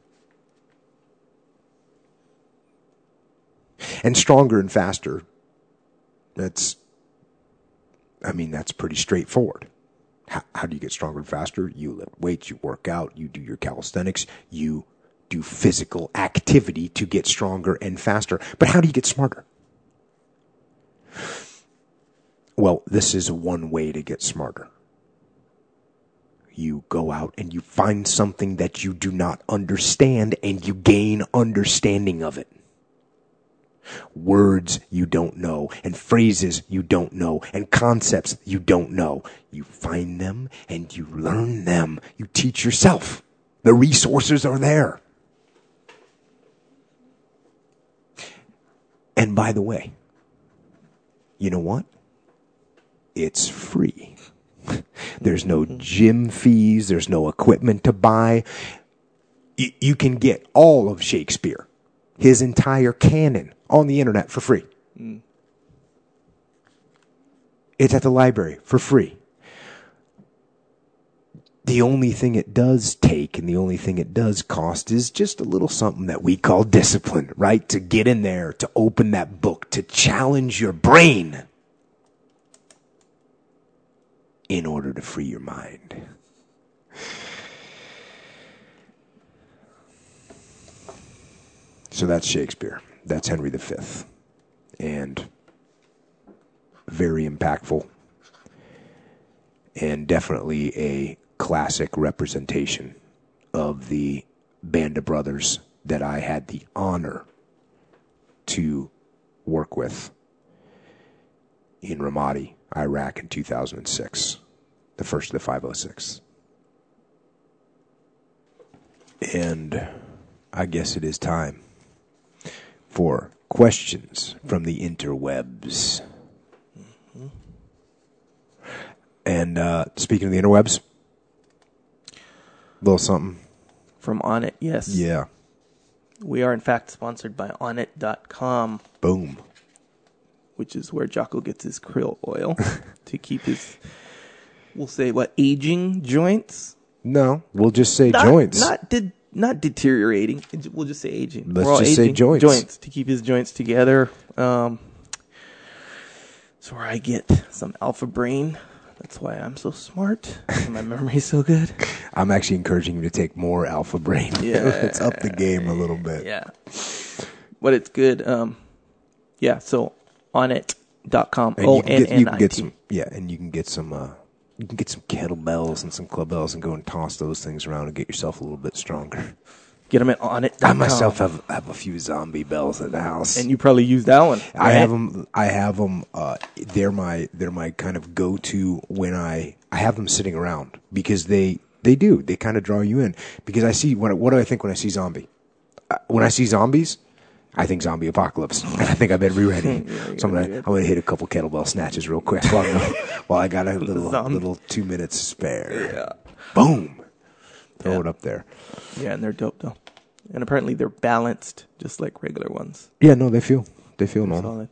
And stronger and faster, that's, I mean, that's pretty straightforward. How, how do you get stronger and faster? You lift weights, you work out, you do your calisthenics, you do physical activity to get stronger and faster. But how do you get smarter? Well, this is one way to get smarter. You go out and you find something that you do not understand and you gain understanding of it. Words you don't know and phrases you don't know and concepts you don't know. You find them and you learn them. You teach yourself. The resources are there. And by the way, you know what? It's free. There's no gym fees. There's no equipment to buy. You, you can get all of Shakespeare, his entire canon, on the internet for free. Mm. It's at the library for free. The only thing it does take and the only thing it does cost is just a little something that we call discipline, right? To get in there, to open that book, to challenge your brain in order to free your mind. So that's Shakespeare. That's Henry the Fifth. And very impactful. And definitely a classic representation of the band of brothers that I had the honor to work with in Ramadi, Iraq in two thousand six, the first of the five oh six. And I guess it is time for questions from the interwebs. Mm-hmm. And uh, speaking of the interwebs, a little something. From Onnit, yes. Yeah. We are, in fact, sponsored by Onnit dot com. Boom. Which is where Jocko gets his krill oil to keep his, we'll say, what, aging joints? No, we'll just say not, joints. Not de- not deteriorating. We'll just say aging. Let's just aging. say joints. Joints, to keep his joints together. Um, that's where I get some Alpha Brain. That's why I'm so smart and my memory's so good. I'm actually encouraging you to take more Alpha Brain. Yeah. Let's up the game a little bit. Yeah. But it's good. Um, yeah, so Onnit dot com. O N N I T. Yeah, and you can get some uh, you can get some kettlebells and some club bells and go and toss those things around and get yourself a little bit stronger. Get them at Onnit dot com. I myself have, have a few zombie bells at the house, and you probably use that one. Right? I have them. I have them. Uh, they're my they're my kind of go to when I I have them sitting around because they they do they kind of draw you in because I see what what do I think when I see zombie uh, when I see zombies. I think zombie apocalypse, and I think I better be ready. yeah, so I'm gonna, I'm gonna hit a couple kettlebell snatches real quick while, while I got a little little two minutes spare. Yeah. Boom. Throw yeah. it up there. Yeah, and they're dope though, and apparently they're balanced, just like regular ones. Yeah, no, they feel they feel normal. Solid.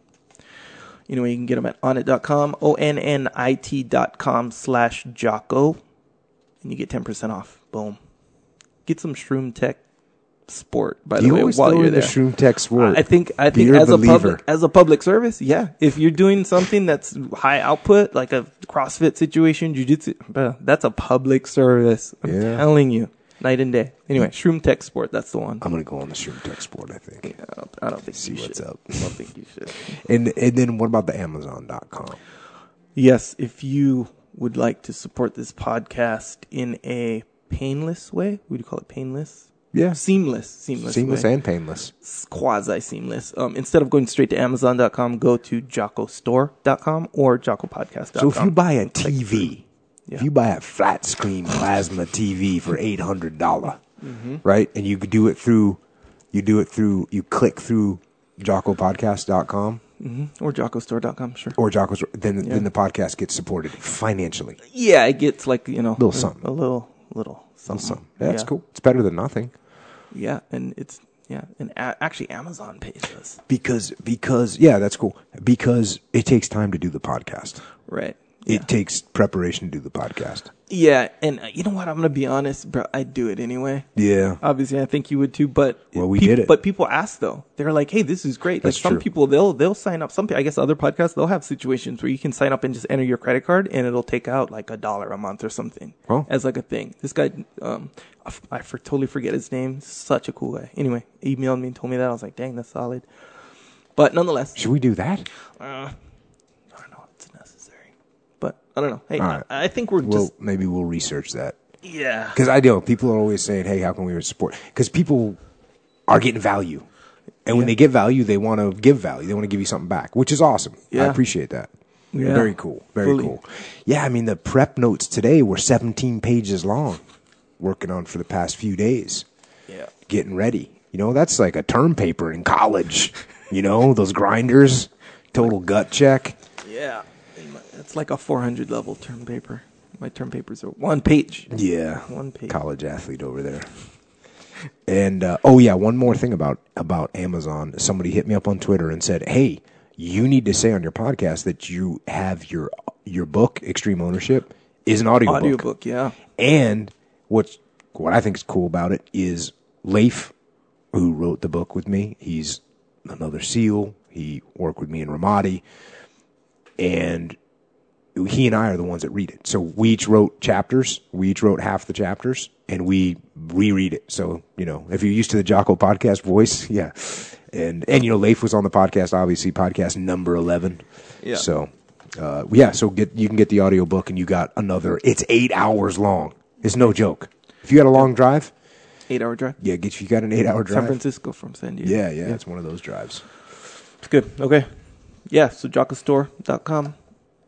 You know, you can get them at Onnit dot com, O N N I T dot com slash Jocko, and you get ten percent off. Boom. Get some Shroom Tech Sport, by the you way, always while you're the there. Shroom Tech Sport. I think I think You're as a a public as a public service, yeah. If you're doing something that's high output, like a CrossFit situation, jiu-jitsu, that's a public service. I'm yeah. telling you, night and day. Anyway, Shroom Tech Sport, that's the one. I'm gonna go on the Shroom Tech Sport. I think. Yeah, I don't, I don't think see you what's should. up. I don't think you should. And and then what about the Amazon dot com? Yes, if you would like to support this podcast in a painless way, would you call it painless? Yeah. Seamless. Seamless. Seamless way. and painless. Quasi seamless. Um, instead of going straight to Amazon dot com, go to Jocko Store dot com or Jocko Podcast dot com. So if you buy a T V, yeah. if you buy a flat screen plasma T V for eight hundred dollars, mm-hmm. right? And you could do it through, you do it through, you click through Jocko Podcast dot com. Mm-hmm. Or Jocko Store dot com, sure. Or Jocko Store. Then, yeah. then the podcast gets supported financially. Yeah, it gets like, you know. A little something. A little, little something. Little something. Yeah, that's yeah. cool. It's better than nothing. Yeah, and it's, yeah, and a- actually Amazon pays us. Because, because, yeah, that's cool. Because it takes time to do the podcast. Right. It Yeah. takes preparation to do the podcast. Yeah, and uh, you know what? I'm gonna be honest, bro. I'd do it anyway. Yeah. Obviously, I think you would too. But Well, we peop- did it. But people ask though. They're like, "Hey, this is great." That's like some true. people, they'll they'll sign up. Some pe- I guess other podcasts they'll have situations where you can sign up and just enter your credit card, and it'll take out like a dollar a month or something Oh. as like a thing. This guy, um, I, f- I for, totally forget his name. Such a cool guy. Anyway, emailed me and told me that. I was like, "Dang, that's solid." But nonetheless, Should we do that? uh, I don't know. It's necessary, but I don't know. Hey, All right. I, I think we're Well, just maybe we'll research that. yeah. Because I know people are always saying, "Hey, how can we support?" Because people are getting value, and when Yeah. they get value, they want to give value. They want to give you something back, which is awesome. I Yeah. appreciate that. Yeah. Very cool. Very Fully. cool. Yeah, I mean the prep notes today were seventeen pages long. Working on for the past few days, Yeah. getting ready. You know, that's like a term paper in college. You know, those grinders, total gut check. Yeah, it's like a four hundred level term paper. My term papers are one page. Yeah, One page. college athlete over there. And uh, oh yeah, one more thing about about Amazon. Somebody hit me up on Twitter and said, "Hey, you need to say on your podcast that you have your your book, Extreme Ownership, is an audiobook." Audiobook, yeah. And what's what I think is cool about it is Leif, who wrote the book with me. He's another SEAL. He worked with me in Ramadi, and he and I are the ones that read it. So we each wrote chapters. We each wrote half the chapters, and we reread it. So, you know, if you're used to the Jocko podcast voice, yeah. And, and you know, Leif was on the podcast, obviously, podcast number eleven. Yeah. So, uh, yeah, so get you can get the audiobook, and you got another, it's eight hours long. It's no joke. If you got a long drive, Eight hour drive. yeah, get you got an eight hour drive. San Francisco from San Diego. Yeah, yeah, it's one of those drives. It's good. Okay. Yeah, so jocko store dot com.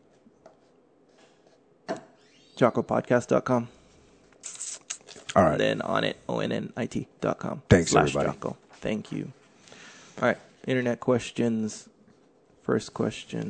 jocko podcast dot com. All And right. then on it, O N N I T dot com. Thanks, slash everybody. Jocko. Thank you. All right. Internet questions. First question.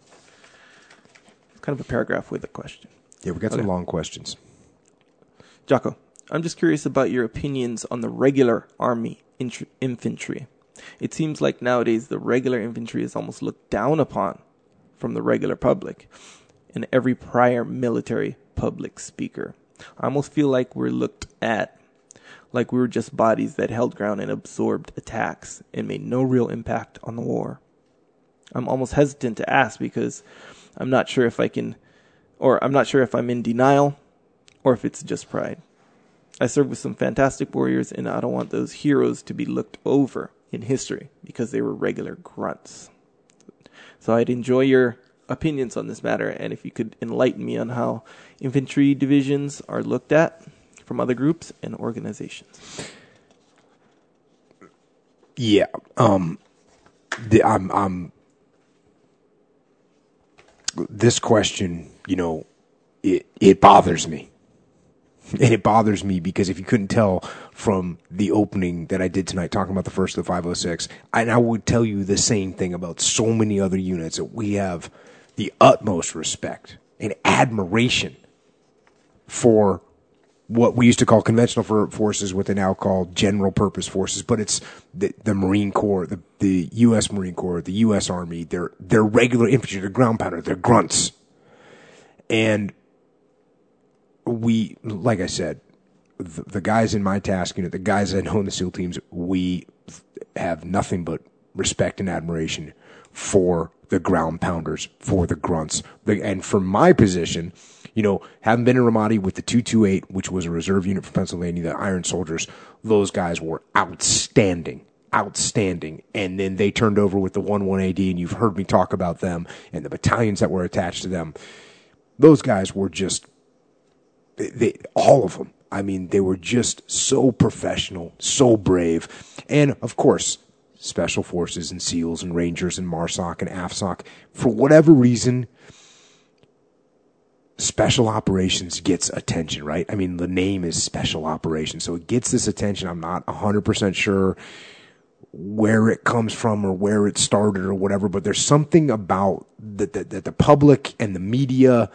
It's kind of a paragraph with a question. Yeah, we got some Okay. long questions. Jocko, I'm just curious about your opinions on the regular Army intr- infantry. It seems like nowadays the regular infantry is almost looked down upon from the regular public and every prior military public speaker. I almost feel like we're looked at like we were just bodies that held ground and absorbed attacks and made no real impact on the war. I'm almost hesitant to ask because I'm not sure if I can, or I'm not sure if I'm in denial or if it's just pride. I served with some fantastic warriors, and I don't want those heroes to be looked over in history because they were regular grunts. So I'd enjoy your opinions on this matter, and if you could enlighten me on how infantry divisions are looked at from other groups and organizations. Yeah. Um, the, I'm, I'm, this question, you know, it, it bothers me. And it bothers me because if you couldn't tell from the opening that I did tonight talking about the first of the five oh six, and I would tell you the same thing about so many other units that we have the utmost respect and admiration for what we used to call conventional for forces, what they now call general purpose forces, but it's the, the Marine Corps, the, the U S Marine Corps, the U S Army, they're, they're regular infantry, they're ground pounder, they're grunts. And we, like I said, the, the guys in my task unit, the guys that know in the SEAL teams, we have nothing but respect and admiration for the ground pounders, for the grunts. The, and for my position, you know, having been in Ramadi with the two twenty-eight, which was a reserve unit from Pennsylvania, the Iron Soldiers, those guys were outstanding, outstanding. And then they turned over with the one one A D, and you've heard me talk about them and the battalions that were attached to them. Those guys were just, they, they, all of them. I mean, they were just so professional, so brave. And, of course, Special Forces and SEALs and Rangers and MARSOC and AFSOC, for whatever reason, Special Operations gets attention, right? I mean, the name is Special Operations, so it gets this attention. I'm not one hundred percent sure where it comes from or where it started or whatever, but there's something about that the, the, the public and the media,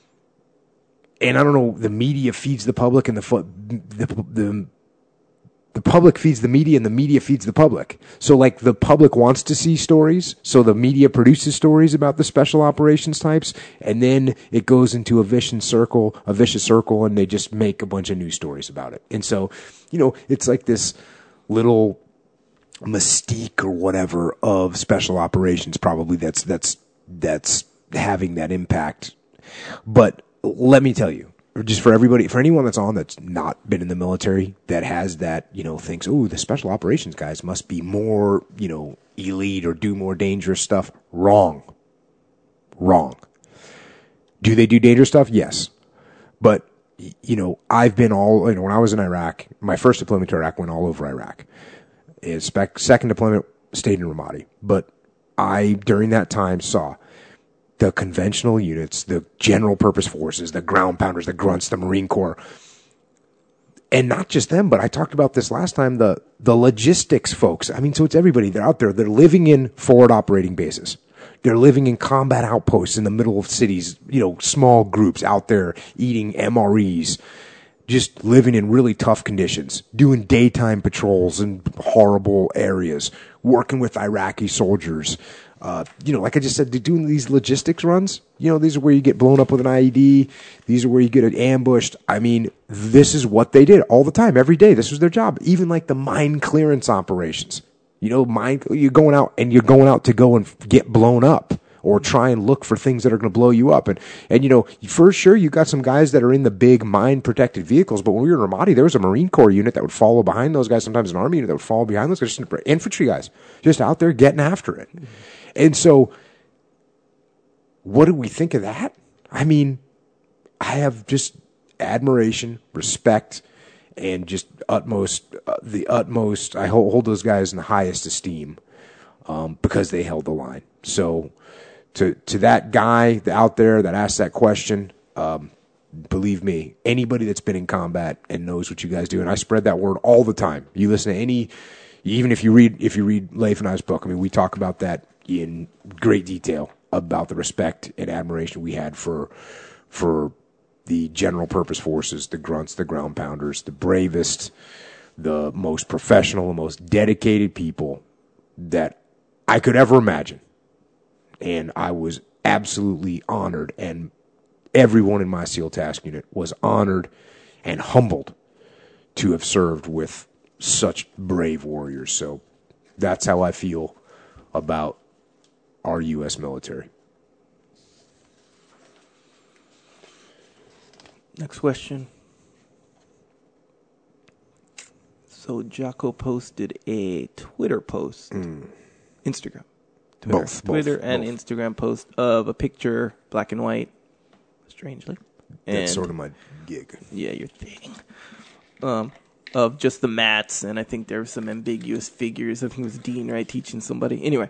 and I don't know, the media feeds the public and the, the, the the public feeds the media and the media feeds the public. So like the public wants to see stories. So the media produces stories about the special operations types. And then it goes into a vicious circle, a vicious circle, and they just make a bunch of news stories about it. And so, you know, it's like this little mystique or whatever of special operations probably that's, that's, that's having that impact. But let me tell you, just for everybody, for anyone that's on that's not been in the military, that has that, you know, thinks, oh, the special operations guys must be more, you know, elite or do more dangerous stuff. Wrong. Wrong. Do they do dangerous stuff? Yes. But, you know, I've been all, you know, when I was in Iraq, my first deployment to Iraq went all over Iraq. His second deployment stayed in Ramadi. But I, during that time, saw the conventional units, the general purpose forces, the ground pounders, the grunts, the Marine Corps. And not just them, but I talked about this last time, the, the logistics folks. I mean, so it's everybody. They're out there. They're living in forward operating bases. They're living in combat outposts in the middle of cities, you know, small groups out there eating M R Es, just living in really tough conditions, doing daytime patrols in horrible areas, working with Iraqi soldiers. Uh, you know, like I just said, doing these logistics runs, you know, these are where you get blown up with an I E D. These are where you get ambushed. I mean, this is what they did all the time, every day. This was their job. Even like the mine clearance operations. You know, mine, you're going out and you're going out to go and get blown up or try and look for things that are going to blow you up. And, and, you know, for sure, you got some guys that are in the big mine protected vehicles. But when we were in Ramadi, there was a Marine Corps unit that would follow behind those guys. Sometimes an Army unit that would follow behind those guys, just infantry guys, just out there getting after it. And so, what do we think of that? I mean, I have just admiration, respect, and just utmost, uh, the utmost, I hold, hold those guys in the highest esteem um, because they held the line. So, to to that guy out there that asked that question, um, believe me, anybody that's been in combat and knows what you guys do, and I spread that word all the time. You listen to any, even if you read, if you read Leif and I's book, I mean, we talk about that in great detail about the respect and admiration we had for for the general purpose forces, the grunts, the ground pounders, the bravest, the most professional, the most dedicated people that I could ever imagine. And I was absolutely honored, and everyone in my SEAL task unit was honored and humbled to have served with such brave warriors. So that's how I feel about our U S military. Next question. So Jocko posted a Twitter post, mm. Instagram, Twitter, both, Twitter both, and both. Instagram post of a picture, black and white, strangely. And that's sort of my gig. Yeah, your thing. Um, of just the mats, and I think there were some ambiguous figures. I think it was Dean, right, teaching somebody. Anyway.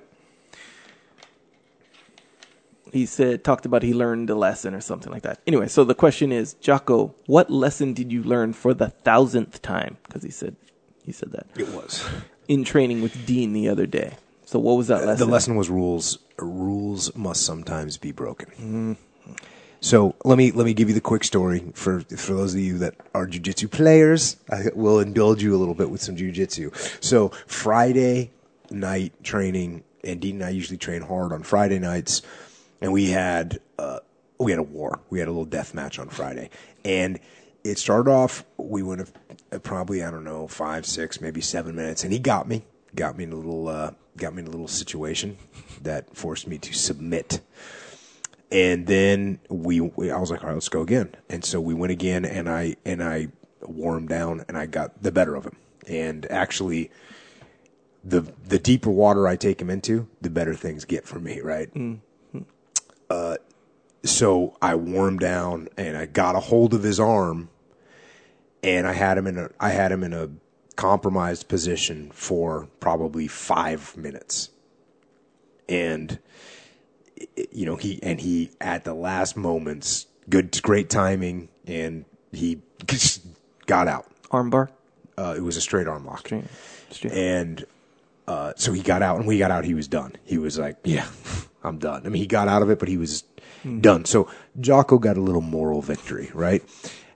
He said, talked about he learned a lesson or something like that. Anyway, so the question is, Jocko, what lesson did you learn for the thousandth time? Because he said, he said that. It was. In training with Dean the other day. So what was that uh, lesson? The lesson was rules. Rules must sometimes be broken. Mm-hmm. So let me let me give you the quick story for for those of you that are jiu-jitsu players. I will indulge you a little bit with some jiu-jitsu. So Friday night training, and Dean and I usually train hard on Friday nights. And we had uh, we had a war. We had a little death match on Friday, and it started off. We went a, probably I don't know five, six, maybe seven minutes, and he got me, got me in a little, uh, got me in a little situation that forced me to submit. And then we, we, I was like, all right, let's go again. And so we went again, and I and I wore him down, and I got the better of him. And actually, the the deeper water I take him into, the better things get for me, right? Mm. Uh, so I wore him down, and I got a hold of his arm, and I had him in a I had him in a compromised position for probably five minutes, and you know he and he at the last moments, good great timing, and he got out. Armbar. Uh, it was a straight arm lock, straight, straight. and uh, so he got out, and when he got out, he was done. He was like, yeah. I'm done. I mean, he got out of it, but he was mm-hmm. done. So Jocko got a little moral victory, right?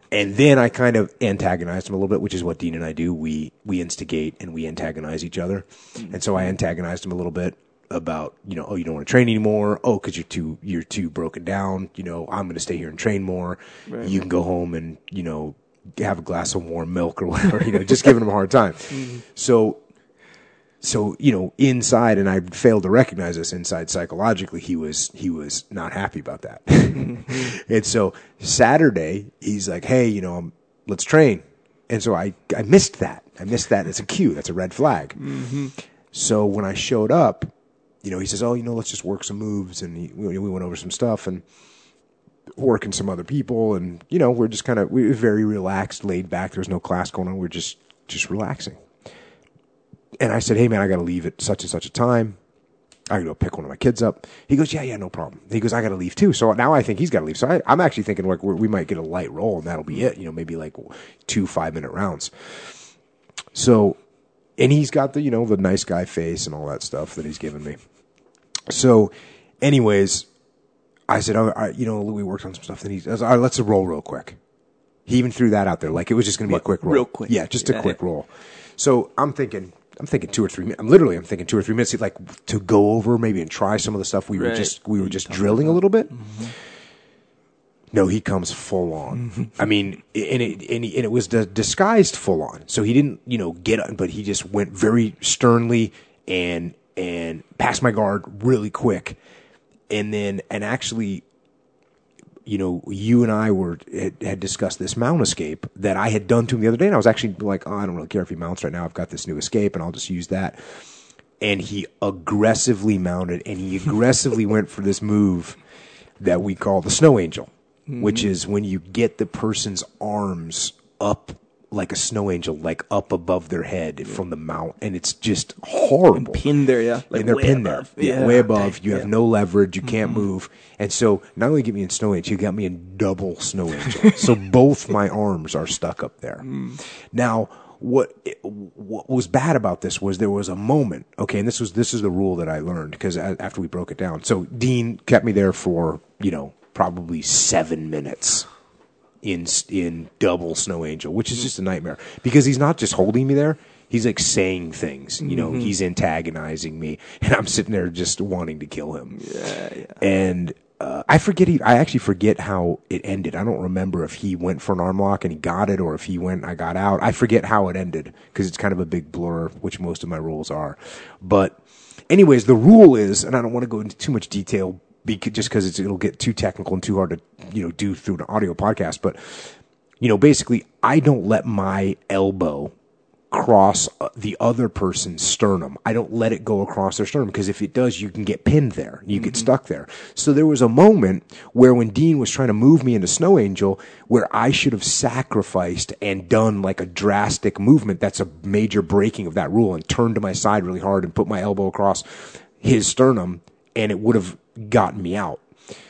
And then I kind of antagonized him a little bit, which is what Dean and I do. We we instigate and we antagonize each other. Mm-hmm. And so I antagonized him a little bit about, you know, oh, you don't want to train anymore. Oh, because you're too you're too broken down. You know, I'm going to stay here and train more. Right. You can go home and, you know, have a glass of warm milk or whatever. You know, just giving him a hard time. Mm-hmm. So. So, you know, inside, and I failed to recognize this inside psychologically, he was, he was not happy about that. Mm-hmm. And so Saturday, he's like, hey, you know, um, let's train. And so I, I missed that. I missed that. It's a cue. That's a red flag. Mm-hmm. So when I showed up, you know, he says, oh, you know, let's just work some moves. And he, we, we went over some stuff and working some other people. And, you know, we're just kind of, we were very relaxed, laid back. There was no class going on. We're just, just relaxing. And I said, hey, man, I got to leave at such and such a time. I got to go pick one of my kids up. He goes, yeah, yeah, no problem. He goes, I got to leave too. So now I think he's got to leave. So I, I'm actually thinking like we're, we might get a light roll and that'll be it. You know, maybe like two five-minute rounds. So, and he's got the, you know, the nice guy face and all that stuff that he's given me. So anyways, I said, oh, I, you know, we worked on some stuff. And he says, all right, let's roll real quick. He even threw that out there. Like it was just going to be a quick roll. Real quick. Yeah, just a yeah. quick roll. So I'm thinking... I'm thinking two or three minutes. I'm literally, I'm thinking two or three minutes, like to go over maybe and try some of the stuff we right. were just, we were just drilling a little bit. Mm-hmm. No, he comes full on. Mm-hmm. I mean, and it, and, he, and it was the disguised full on. So he didn't, you know, get on, but he just went very sternly and, and passed my guard really quick. And then, and actually, you know, you and I were had, had discussed this mount escape that I had done to him the other day, and I was actually like, oh, I don't really care if he mounts right now. I've got this new escape, and I'll just use that. And he aggressively mounted, and he aggressively went for this move that we call the snow angel, mm-hmm. which is when you get the person's arms up like a snow angel, like up above their head yeah. from the mount, and it's just horrible. And pinned there, yeah, like and they're pinned above. there, yeah, yeah, way above. You yeah. have no leverage, you can't mm-hmm. move, and so not only get me in snow angel, you got me in double snow angel. So both my arms are stuck up there. Mm. Now, what what was bad about this was there was a moment. Okay, and this was this is the rule that I learned because after we broke it down, so Dean kept me there for you know probably seven minutes. in in double snow angel, which is just a nightmare because he's not just holding me there, he's like saying things, you know, mm-hmm. he's antagonizing me and I'm sitting there just wanting to kill him. Yeah, yeah. And uh, I forget he, I actually forget how it ended. I don't remember if he went for an arm lock and he got it or if he went I got out. I forget how it ended because it's kind of a big blur, which most of my rules are. But anyways, the rule is, and I don't want to go into too much detail Because, just because it'll get too technical and too hard to, you know, do through an audio podcast. But, you know, basically, I don't let my elbow cross the other person's sternum. I don't let it go across their sternum because if it does, you can get pinned there. You mm-hmm. get stuck there. So there was a moment where when Dean was trying to move me into Snow Angel where I should have sacrificed and done like a drastic movement that's a major breaking of that rule and turned to my side really hard and put my elbow across his sternum and it would have gotten me out.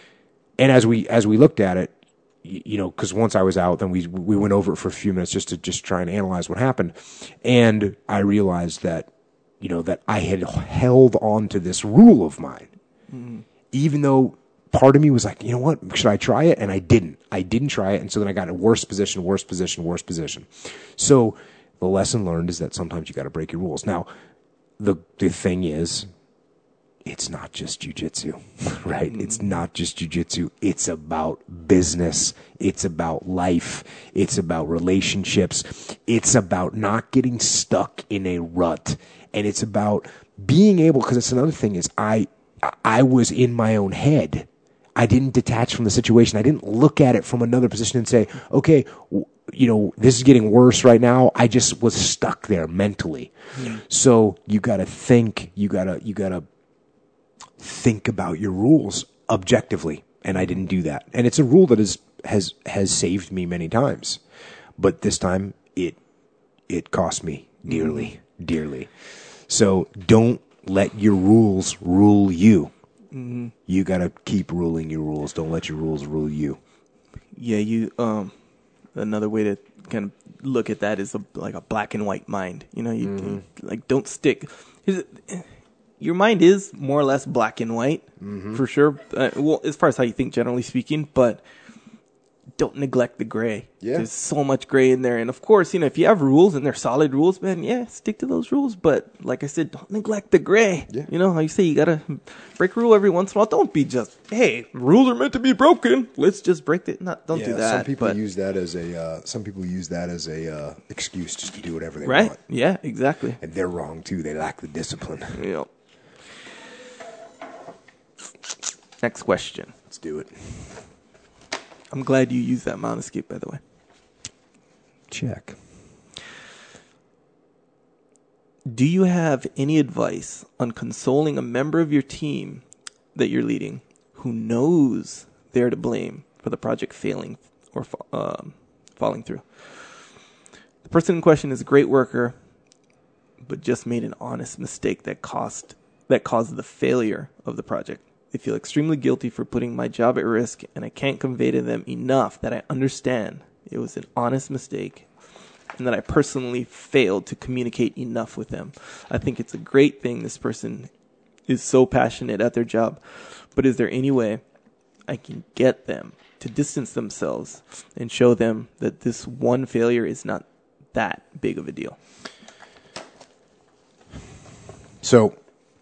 And as we as we looked at it, you know, because once I was out, then we we went over it for a few minutes just to just try and analyze what happened. And I realized that, you know, that I had held on to this rule of mine, mm-hmm. even though part of me was like, you know what, should I try it? And I didn't. I didn't try it. And so then I got in worse position, worse position, worse position. So the lesson learned is that sometimes you got to break your rules. Now, the the thing is, it's not just jujitsu, right? Mm-hmm. It's not just jujitsu. It's about business. It's about life. It's about relationships. It's about not getting stuck in a rut. And it's about being able, because it's another thing is I, I was in my own head. I didn't detach from the situation. I didn't look at it from another position and say, okay, you know, this is getting worse right now. I just was stuck there mentally. Mm-hmm. So you got to think, you got to, you got to, think about your rules objectively, and I didn't do that. And it's a rule that is has has saved me many times, but this time it it cost me dearly, mm-hmm. dearly. So don't let your rules rule you. Mm-hmm. You gotta keep ruling your rules. Don't let your rules rule you. Yeah, you. Um, another way to kind of look at that is a, like a black and white mind. You know, you, mm-hmm. you like don't stick. Is it, Your mind is more or less black and white, mm-hmm. for sure. Uh, well, as far as how you think, generally speaking, but don't neglect the gray. Yeah. There's so much gray in there. And of course, you know, if you have rules and they're solid rules, man, yeah, stick to those rules. But like I said, don't neglect the gray. Yeah. You know how you say you got to break a rule every once in a while. Don't be just, hey, rules are meant to be broken. Let's just break it. Not, don't yeah, do that. Some people but, use that as a uh, some people use that as a uh, excuse just to do whatever they right? want. Yeah, exactly. And they're wrong too. They lack the discipline. Yep. Next question. Let's do it. I'm glad you used that Mountascape, by the way. Check. Do you have any advice on consoling a member of your team that you're leading who knows they're to blame for the project failing or um, falling through? The person in question is a great worker, but just made an honest mistake that cost that caused the failure of the project. They feel extremely guilty for putting my job at risk, and I can't convey to them enough that I understand it was an honest mistake and that I personally failed to communicate enough with them. I think it's a great thing this person is so passionate at their job, but is there any way I can get them to distance themselves and show them that this one failure is not that big of a deal? So,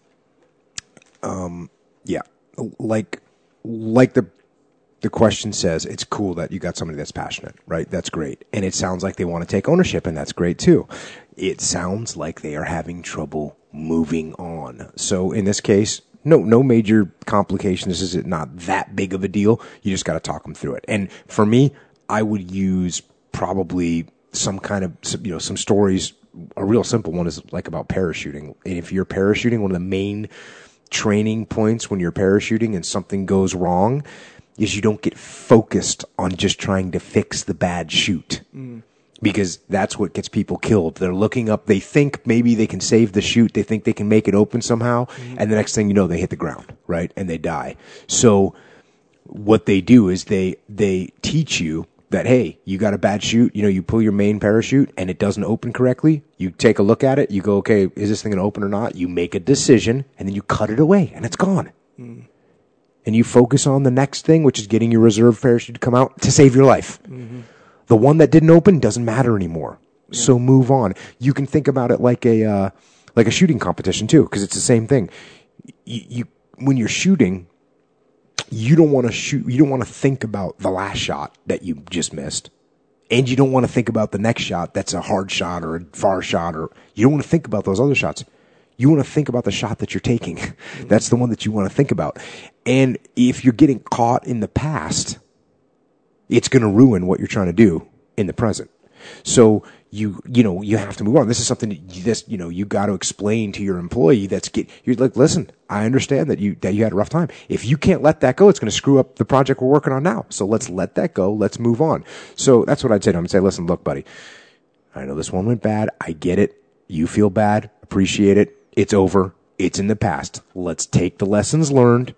um, yeah, like, like the, the question says, it's cool that you got somebody that's passionate, right? That's great. And it sounds like they want to take ownership, and that's great too. It sounds like they are having trouble moving on. So in this case, no, no major complications. This is not that big of a deal. You just got to talk them through it. And for me, I would use probably some kind of, you know, some stories. A real simple one is like about parachuting. And if you're parachuting, one of the main training points when you're parachuting and something goes wrong is you don't get focused on just trying to fix the bad chute. Mm. Because that's what gets people killed. They're looking up, they think maybe they can save the chute, they think they can make it open somehow, mm. and the next thing you know, they hit the ground, right? And they die. So what they do is they they teach you that, hey, you got a bad chute, you know, you pull your main parachute and it doesn't open correctly. You take a look at it, you go, okay, is this thing going to open or not? You make a decision, and then you cut it away, and it's gone. Mm. And you focus on the next thing, which is getting your reserve parachute to come out to save your life. Mm-hmm. The one that didn't open doesn't matter anymore. Yeah. So move on. You can think about it like a uh, like a shooting competition too, because it's the same thing. You, you when you're shooting, you don't want to shoot. You don't want to think about the last shot that you just missed, and you don't want to think about the next shot that's a hard shot or a far shot, or you don't want to think about those other shots. You want to think about the shot that you're taking. Mm-hmm. That's the one that you want to think about. And if you're getting caught in the past, it's going to ruin what you're trying to do in the present. So you, you know, you have to move on. This is something that you, this, you know, you got to explain to your employee that's get, you're like, listen, I understand that you, that you had a rough time. If you can't let that go, it's going to screw up the project we're working on now. So let's let that go. Let's move on. So that's what I'd say to him. I'd say, listen, look, buddy, I know this one went bad. I get it. You feel bad. Appreciate it. It's over. It's in the past. Let's take the lessons learned,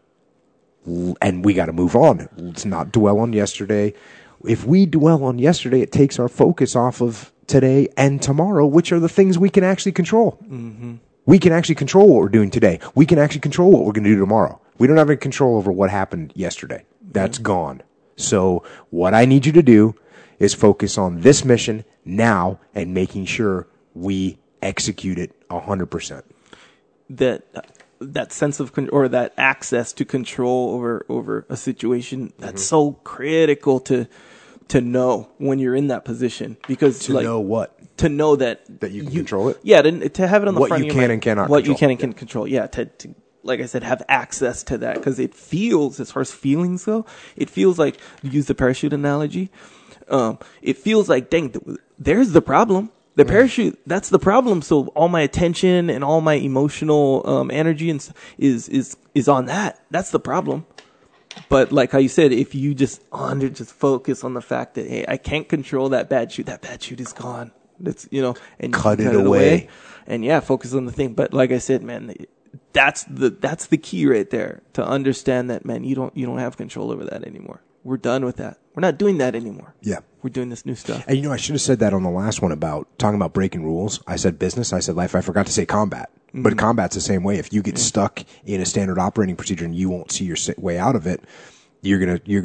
and we got to move on. Let's not dwell on yesterday. If we dwell on yesterday, it takes our focus off of today and tomorrow, which are the things we can actually control. Mm-hmm. We can actually control what we're doing today. We can actually control what we're going to do tomorrow. We don't have any control over what happened yesterday. That's mm-hmm. gone. So what I need you to do is focus on this mission now and making sure we execute it one hundred percent. That that sense of con- or that access to control over over a situation, that's mm-hmm. so critical to to know when you're in that position, because to like, know what to know that that you can you, control it. Yeah, to, to have it on the what front you of your can mind, and cannot what control. you can and yeah. can control. Yeah, to, to like I said, have access to that, because it feels, as far as feelings go, it feels like, you use the parachute analogy. Um, it feels like, dang, there's the problem. The parachute, that's the problem. So all my attention and all my emotional um, energy and is is is on that. That's the problem. But like how you said, if you just under just focus on the fact that, hey, I can't control that bad chute. That bad chute is gone. That's, you know, and cut, you it, cut it away. away. And yeah, focus on the thing. But like I said, man, that's the that's the key right there, to understand that, man, you don't you don't have control over that anymore. We're done with that. We're not doing that anymore. Yeah. We're doing this new stuff. And you know, I should have said that on the last one about talking about breaking rules. I said business, I said life. I forgot to say combat. Mm-hmm. But combat's the same way. If you get mm-hmm. stuck in a standard operating procedure and you won't see your way out of it, you're going to, you're going to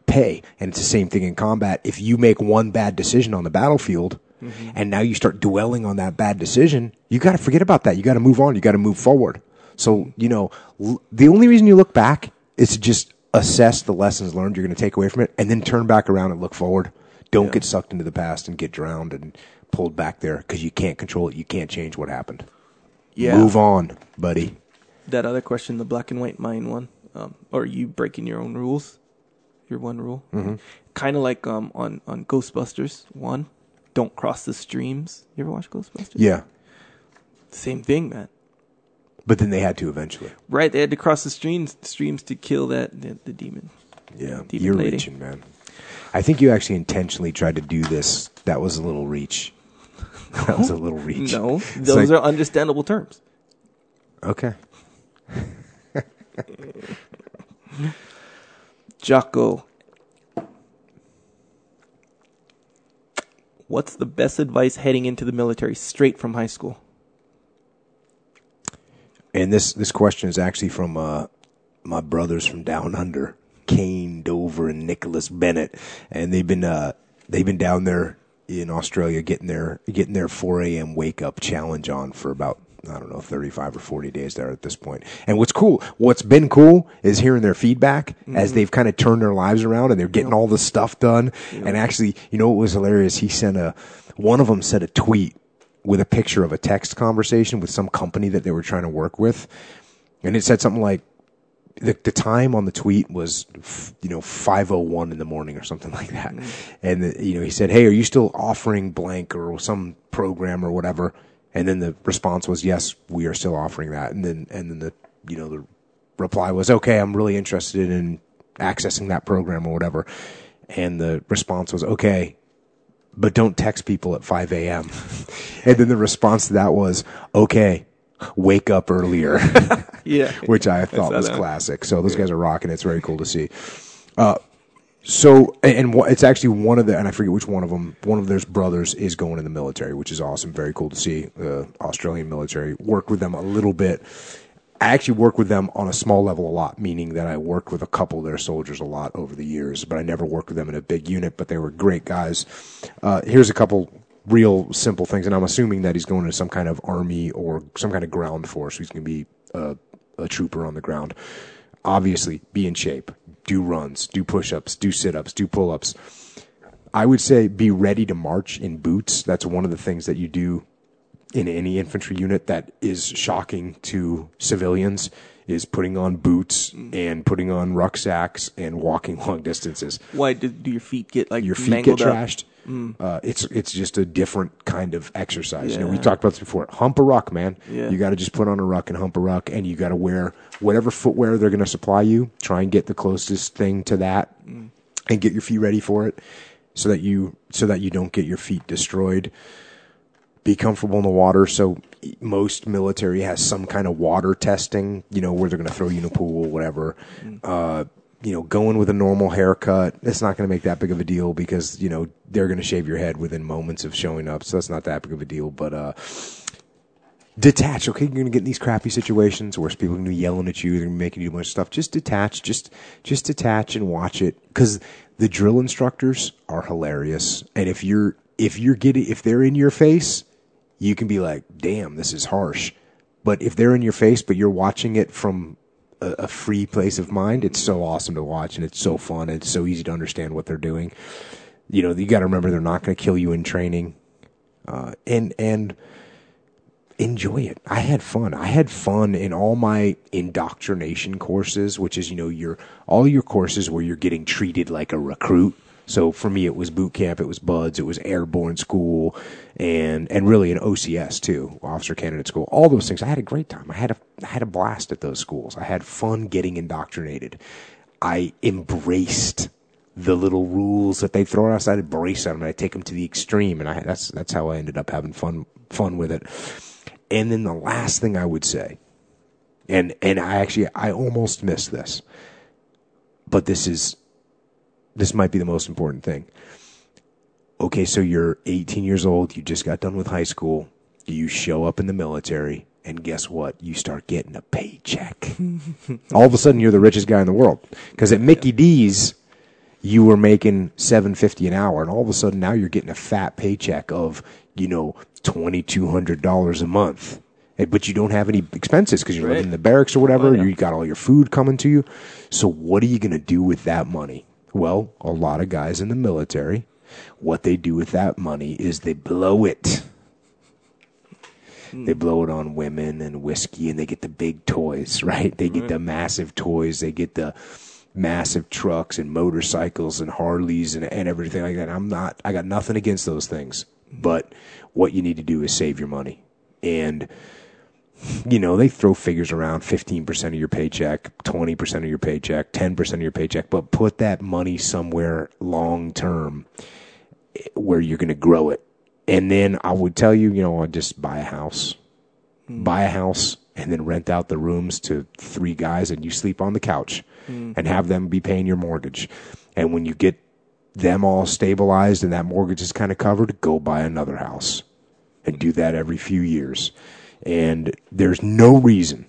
pay. And it's the same thing in combat. If you make one bad decision on the battlefield, mm-hmm. and now you start dwelling on that bad decision, you got to forget about that. You got to move on. You got to move forward. So, you know, l- the only reason you look back is to just assess the lessons learned you're going to take away from it, and then turn back around and look forward. Don't yeah. get sucked into the past and get drowned and pulled back there because you can't control it. You can't change what happened. Yeah. Move on, buddy. That other question, the black and white mind one, um, or you breaking your own rules, your one rule. Mm-hmm. Kind of like um, on, on Ghostbusters one, don't cross the streams. You ever watch Ghostbusters? Yeah. Same thing, man. But then they had to eventually. Right, they had to cross the streams streams to kill that the, the demon. Yeah, demon you're lady. reaching, man. I think you actually intentionally tried to do this. That was a little reach. That was a little reach. No, those like, are understandable terms. Okay. Jocko, what's the best advice heading into the military straight from high school? And this, this question is actually from uh, my brothers from down under, Kane Dover and Nicholas Bennett, and they've been uh, they've been down there in Australia getting their getting their four a.m. wake up challenge on for about, I don't know, thirty-five or forty days there at this point. And what's cool, what's been cool is hearing their feedback mm-hmm. as they've kind of turned their lives around and they're getting yep. all this stuff done. Yep. And actually, you know what was hilarious? He sent a, one of them sent a tweet with a picture of a text conversation with some company that they were trying to work with. And it said something like, the, the time on the tweet was, you know, five oh one in the morning or something like that. Mm-hmm. And, the, you know, he said, hey, are you still offering blank or some program or whatever? And then the response was, yes, we are still offering that. And then, and then the, you know, the reply was, okay, I'm really interested in accessing that program or whatever. And the response was, okay, but don't text people at five a.m. And then the response to that was, okay, wake up earlier. Yeah. Which I thought was that. Classic. So those yeah. guys are rocking. It's very cool to see. Uh, So, and it's actually one of the, and I forget which one of them, one of their brothers is going in the military, which is awesome. Very cool to see the Australian military. Work with them a little bit. I actually work with them on a small level a lot, meaning that I worked with a couple of their soldiers a lot over the years, but I never worked with them in a big unit, but they were great guys. Uh, here's a couple real simple things, and I'm assuming that he's going to some kind of army or some kind of ground force. He's going to be a, a trooper on the ground. Obviously, be in shape. Do runs, do push-ups, do sit-ups, do pull-ups. I would say be ready to march in boots. That's one of the things that you do in any infantry unit that is shocking to civilians, is putting on boots and putting on rucksacks and walking long distances. Why do, do your feet get like your feet get up? trashed? Mm. Uh, it's it's just a different kind of exercise. Yeah. You know, we talked about this before. Hump a ruck, man. Yeah. You got to just put on a ruck and hump a ruck, and you got to wear whatever footwear they're going to supply you. Try and get the closest thing to that, mm. and get your feet ready for it, so that you so that you don't get your feet destroyed. Be comfortable in the water. So most military has some kind of water testing. You know, where they're going to throw you in a pool, whatever. Mm. Uh, You know, going with a normal haircut, it's not going to make that big of a deal because, you know, they're going to shave your head within moments of showing up. So that's not that big of a deal. But uh, detach, okay? You're going to get in these crappy situations where people are going to be yelling at you. They're going to be making you do a bunch of stuff. Just detach. Just just detach and watch it. Because the drill instructors are hilarious. And if you're if you're getting if they're in your face, you can be like, damn, this is harsh. But if they're in your face, but you're watching it from a free place of mind, it's so awesome to watch, and it's so fun, and it's so easy to understand what they're doing. You know, you got to remember they're not going to kill you in training, uh, and and enjoy it. I had fun. I had fun in all my indoctrination courses, which is, you know, your all your courses where you're getting treated like a recruit. So for me, it was boot camp, it was buds, it was airborne school, and and really an O C S too, officer candidate school. All those things. I had a great time. I had a I had a blast at those schools. I had fun getting indoctrinated. I embraced the little rules that they throw at us. I'd embrace them and I take them to the extreme, and I that's that's how I ended up having fun fun with it. And then the last thing I would say, and and I actually I almost missed this, but this is. This might be the most important thing. Okay, so you're eighteen years old. You just got done with high school. You show up in the military, and guess what? You start getting a paycheck. All of a sudden, you're the richest guy in the world. Because at Mickey D's, you were making seven fifty an hour, and all of a sudden now you're getting a fat paycheck of, you know, twenty-two hundred dollars a month. But you don't have any expenses because you're Right. living in the barracks or whatever. Oh, yeah. You got all your food coming to you. So what are you going to do with that money? Well, a lot of guys in the military, what they do with that money is they blow it. They blow it on women and whiskey, and they get the big toys, right? They get Right. the massive toys. They get the massive trucks and motorcycles and Harleys and, and everything like that. I'm not, I got nothing against those things. But what you need to do is save your money. And, you know, they throw figures around, fifteen percent of your paycheck, twenty percent of your paycheck, ten percent of your paycheck, but put that money somewhere long term where you're going to grow it. And then I would tell you, you know, I'd just buy a house, mm. buy a house and then rent out the rooms to three guys and you sleep on the couch mm. and have them be paying your mortgage. And when you get them all stabilized and that mortgage is kind of covered, go buy another house and do that every few years. And there's no reason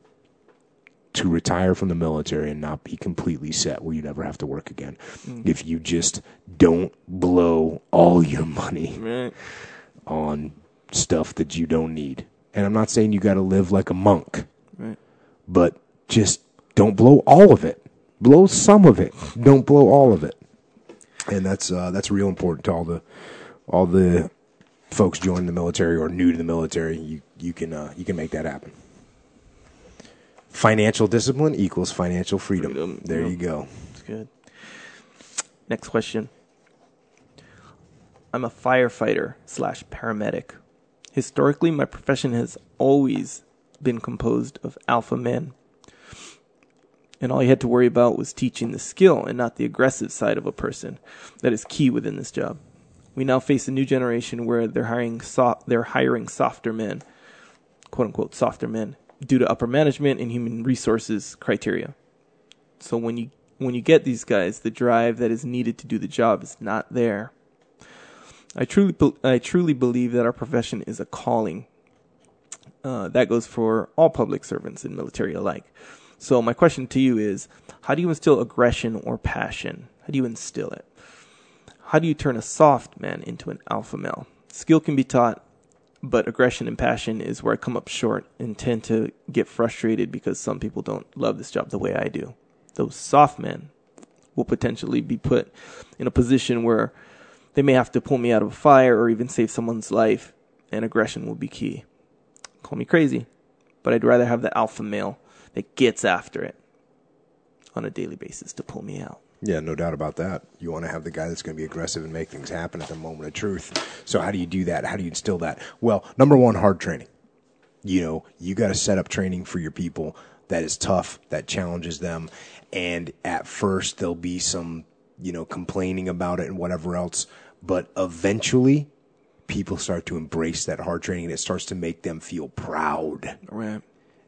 to retire from the military and not be completely set where you never have to work again. Mm. If you just don't blow all your money right. on stuff that you don't need. And I'm not saying you got to live like a monk, right. but just don't blow all of it. Blow some of it. Don't blow all of it. And that's uh, that's real important to all the all the folks joining the military or new to the military. You you can uh, you can make that happen. Financial discipline equals financial freedom. freedom. There yep. you go. That's good. Next question. I'm a firefighter slash paramedic. Historically, my profession has always been composed of alpha men. And all you had to worry about was teaching the skill and not the aggressive side of a person. That is key within this job. We now face a new generation where they're hiring so- they're hiring softer men, quote unquote softer men, due to upper management and human resources criteria. So when you when you get these guys, the drive that is needed to do the job is not there. I truly I truly believe that our profession is a calling. Uh, that goes for all public servants and military alike. So my question to you is, how do you instill aggression or passion? How do you instill it? How do you turn a soft man into an alpha male? Skill can be taught, but aggression and passion is where I come up short and tend to get frustrated because some people don't love this job the way I do. Those soft men will potentially be put in a position where they may have to pull me out of a fire or even save someone's life, and aggression will be key. Call me crazy, but I'd rather have the alpha male that gets after it on a daily basis to pull me out. Yeah, no doubt about that. You want to have the guy that's going to be aggressive and make things happen at the moment of truth. So how do you do that? How do you instill that? Well, number one, hard training. You know, you got to set up training for your people that is tough, that challenges them. And at first there'll be some, you know, complaining about it and whatever else. But eventually people start to embrace that hard training and it starts to make them feel proud. Right.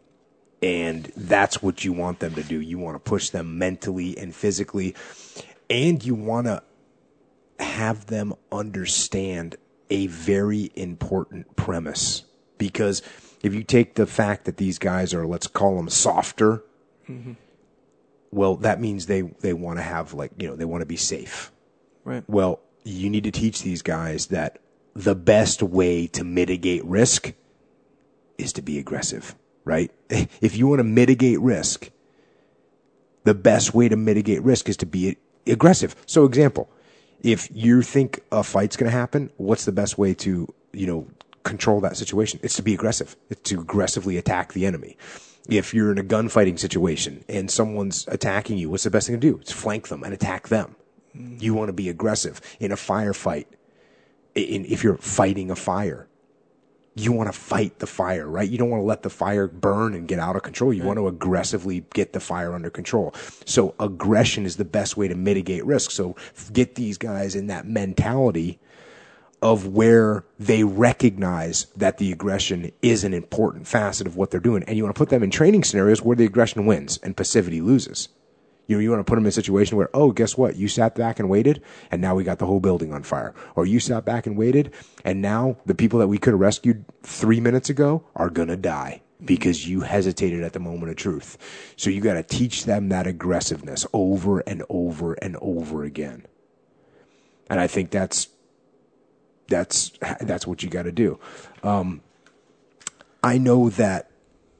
And that's what you want them to do. You want to push them mentally and physically. And you want to have them understand a very important premise. Because if you take the fact that these guys are, let's call them softer, mm-hmm. well, that means they, they want to have, like, you know, they want to be safe. Right. Well, you need to teach these guys that the best way to mitigate risk is to be aggressive. Right? If you want to mitigate risk, the best way to mitigate risk is to be aggressive. So, example, if you think a fight's going to happen, what's the best way to, you know, control that situation? It's to be aggressive. It's to aggressively attack the enemy. If you're in a gunfighting situation and someone's attacking you, what's the best thing to do? It's flank them and attack them. Mm-hmm. You want to be aggressive. In a firefight, in, if you're fighting a fire, you want to fight the fire, right? You don't want to let the fire burn and get out of control. You right. want to aggressively get the fire under control. So aggression is the best way to mitigate risk. So get these guys in that mentality of where they recognize that the aggression is an important facet of what they're doing. And you want to put them in training scenarios where the aggression wins and passivity loses. You know, you want to put them in a situation where, oh, guess what? You sat back and waited, and now we got the whole building on fire. Or you sat back and waited, and now the people that we could have rescued three minutes ago are going to die. because you hesitated at the moment of truth. So you got to teach them that aggressiveness over and over and over again. And I think that's that's that's what you got to do. Um, I know that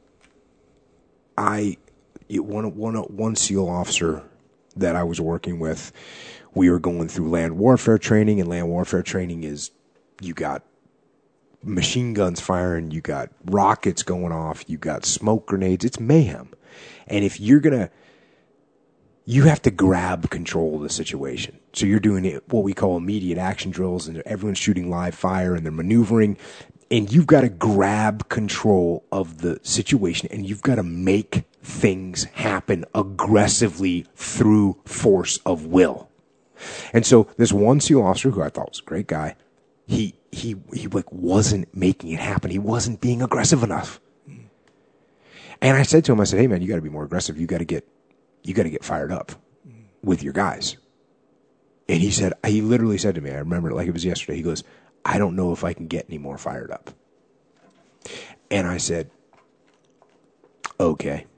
I one one one SEAL officer that I was working with, we were going through land warfare training, and land warfare training is you got machine guns firing, you got rockets going off, you got smoke grenades. It's mayhem. And if you're going to, you have to grab control of the situation. So you're doing it, what we call immediate action drills, and everyone's shooting live fire and they're maneuvering, and you've got to grab control of the situation, and you've got to make things happen aggressively through force of will. And so this one SEAL officer, who I thought was a great guy, he he he like wasn't making it happen. He wasn't being aggressive enough. And I said to him, I said, "Hey man, you got to be more aggressive. You got to get you got to get fired up with your guys." And he said, he literally said to me, I remember it like it was yesterday. He goes, "I don't know if I can get any more fired up." And I said, "Okay,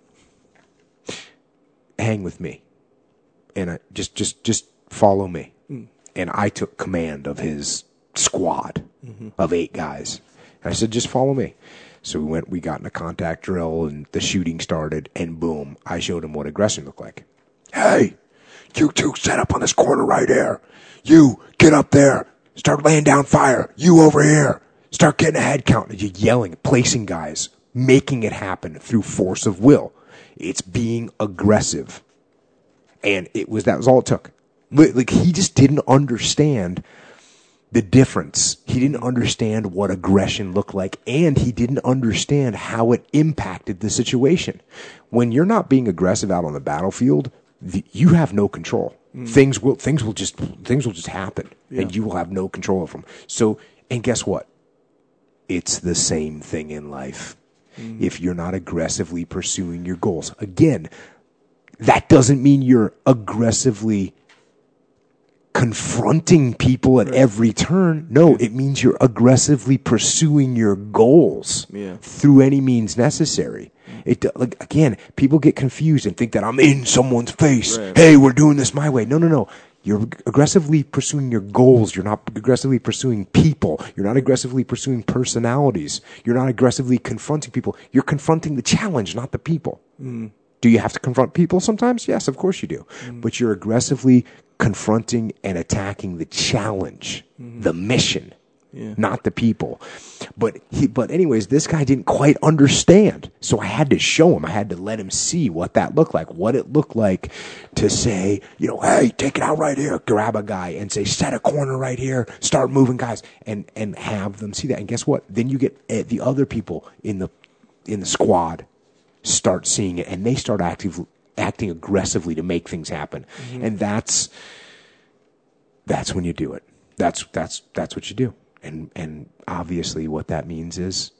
hang with me, and I, just just just follow me." Mm. And I took command of his squad mm-hmm. of eight guys. And I said, "Just follow me." So we went, we got in a contact drill, and the shooting started, and boom, I showed him what aggression looked like. "Hey, you two set up on this corner right here. You get up there, start laying down fire. You over here, start getting a head count." And you're yelling, placing guys, making it happen through force of will. It's being aggressive. And it was, that was all it took. Like, he just didn't understand the difference. He didn't understand what aggression looked like, and he didn't understand how it impacted the situation. When you're not being aggressive out on the battlefield, the, you have no control. Mm. Things will things will just things will just happen, yeah. and you will have no control of them. So, and guess what? It's the same thing in life. Mm. If you're not aggressively pursuing your goals, again, that doesn't mean you're aggressively confronting people at right. every turn. No, it means you're aggressively pursuing your goals yeah. through any means necessary. It like again, people get confused and think that I'm in someone's face. Right. Hey, we're doing this my way. No, no, no. You're aggressively pursuing your goals. You're not aggressively pursuing people. You're not aggressively pursuing personalities. You're not aggressively confronting people. You're confronting the challenge, not the people. Mm. Do you have to confront people sometimes? Yes, of course you do. Mm. But you're aggressively confronting and attacking the challenge, mm-hmm. the mission, yeah. not the people. But he, but anyways, this guy didn't quite understand. So I had to show him. I had to let him see what that looked like, what it looked like to say, you know, "Hey, take it out right here." Grab a guy and say, "Set a corner right here. Start moving guys," and and have them see that. And guess what? Then you get uh, the other people in the in the squad start seeing it, and they start active, acting aggressively to make things happen. Mm-hmm. And that's that's when you do it. That's that's that's what you do. And and obviously what that means is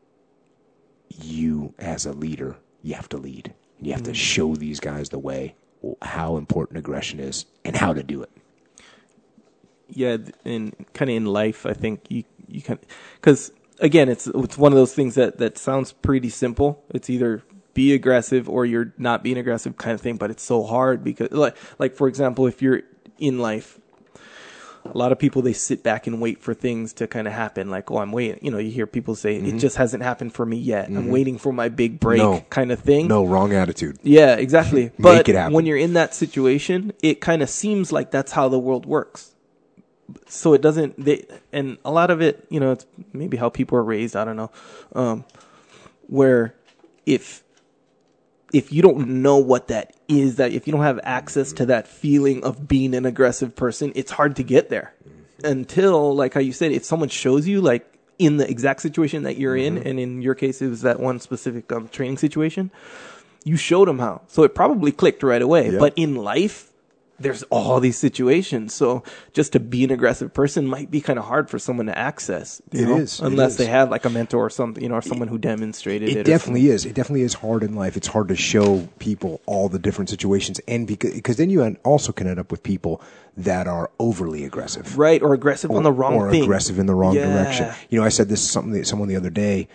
you as a leader, you have to lead. You have mm-hmm. to show these guys the way, how important aggression is, and how to do it. Yeah, and kind of in life, I think you you can, because again, it's it's one of those things that, that sounds pretty simple. It's either be aggressive or you're not being aggressive kind of thing, but it's so hard because, like, like for example, if you're in life, a lot of people, they sit back and wait for things to kind of happen. Like, oh, I'm waiting. You know, you hear people say, mm-hmm. it just hasn't happened for me yet. Mm-hmm. I'm waiting for my big break no. kind of thing. No, wrong attitude. Yeah, exactly. But Make it happen. When you're in that situation, it kind of seems like that's how the world works. So it doesn't, they, and a lot of it, you know, it's maybe how people are raised. I don't know. Um, where if, if you don't know what that is, that if you don't have access to that feeling of being an aggressive person, it's hard to get there until, like how you said, if someone shows you, like in the exact situation that you're mm-hmm. in, and in your case, it was that one specific um, training situation, you showed them how. So it probably clicked right away. Yep. But in life, there's all these situations. So just to be an aggressive person might be kind of hard for someone to access. You it know? is. Unless it they is. have like a mentor or something, you know, or someone who demonstrated it. It definitely is. It definitely is hard in life. It's hard to show people all the different situations. And because, because then you also can end up with people that are overly aggressive. Right. Or aggressive or, on the wrong or thing. Or aggressive in the wrong yeah. direction. You know, I said this something to someone the other day.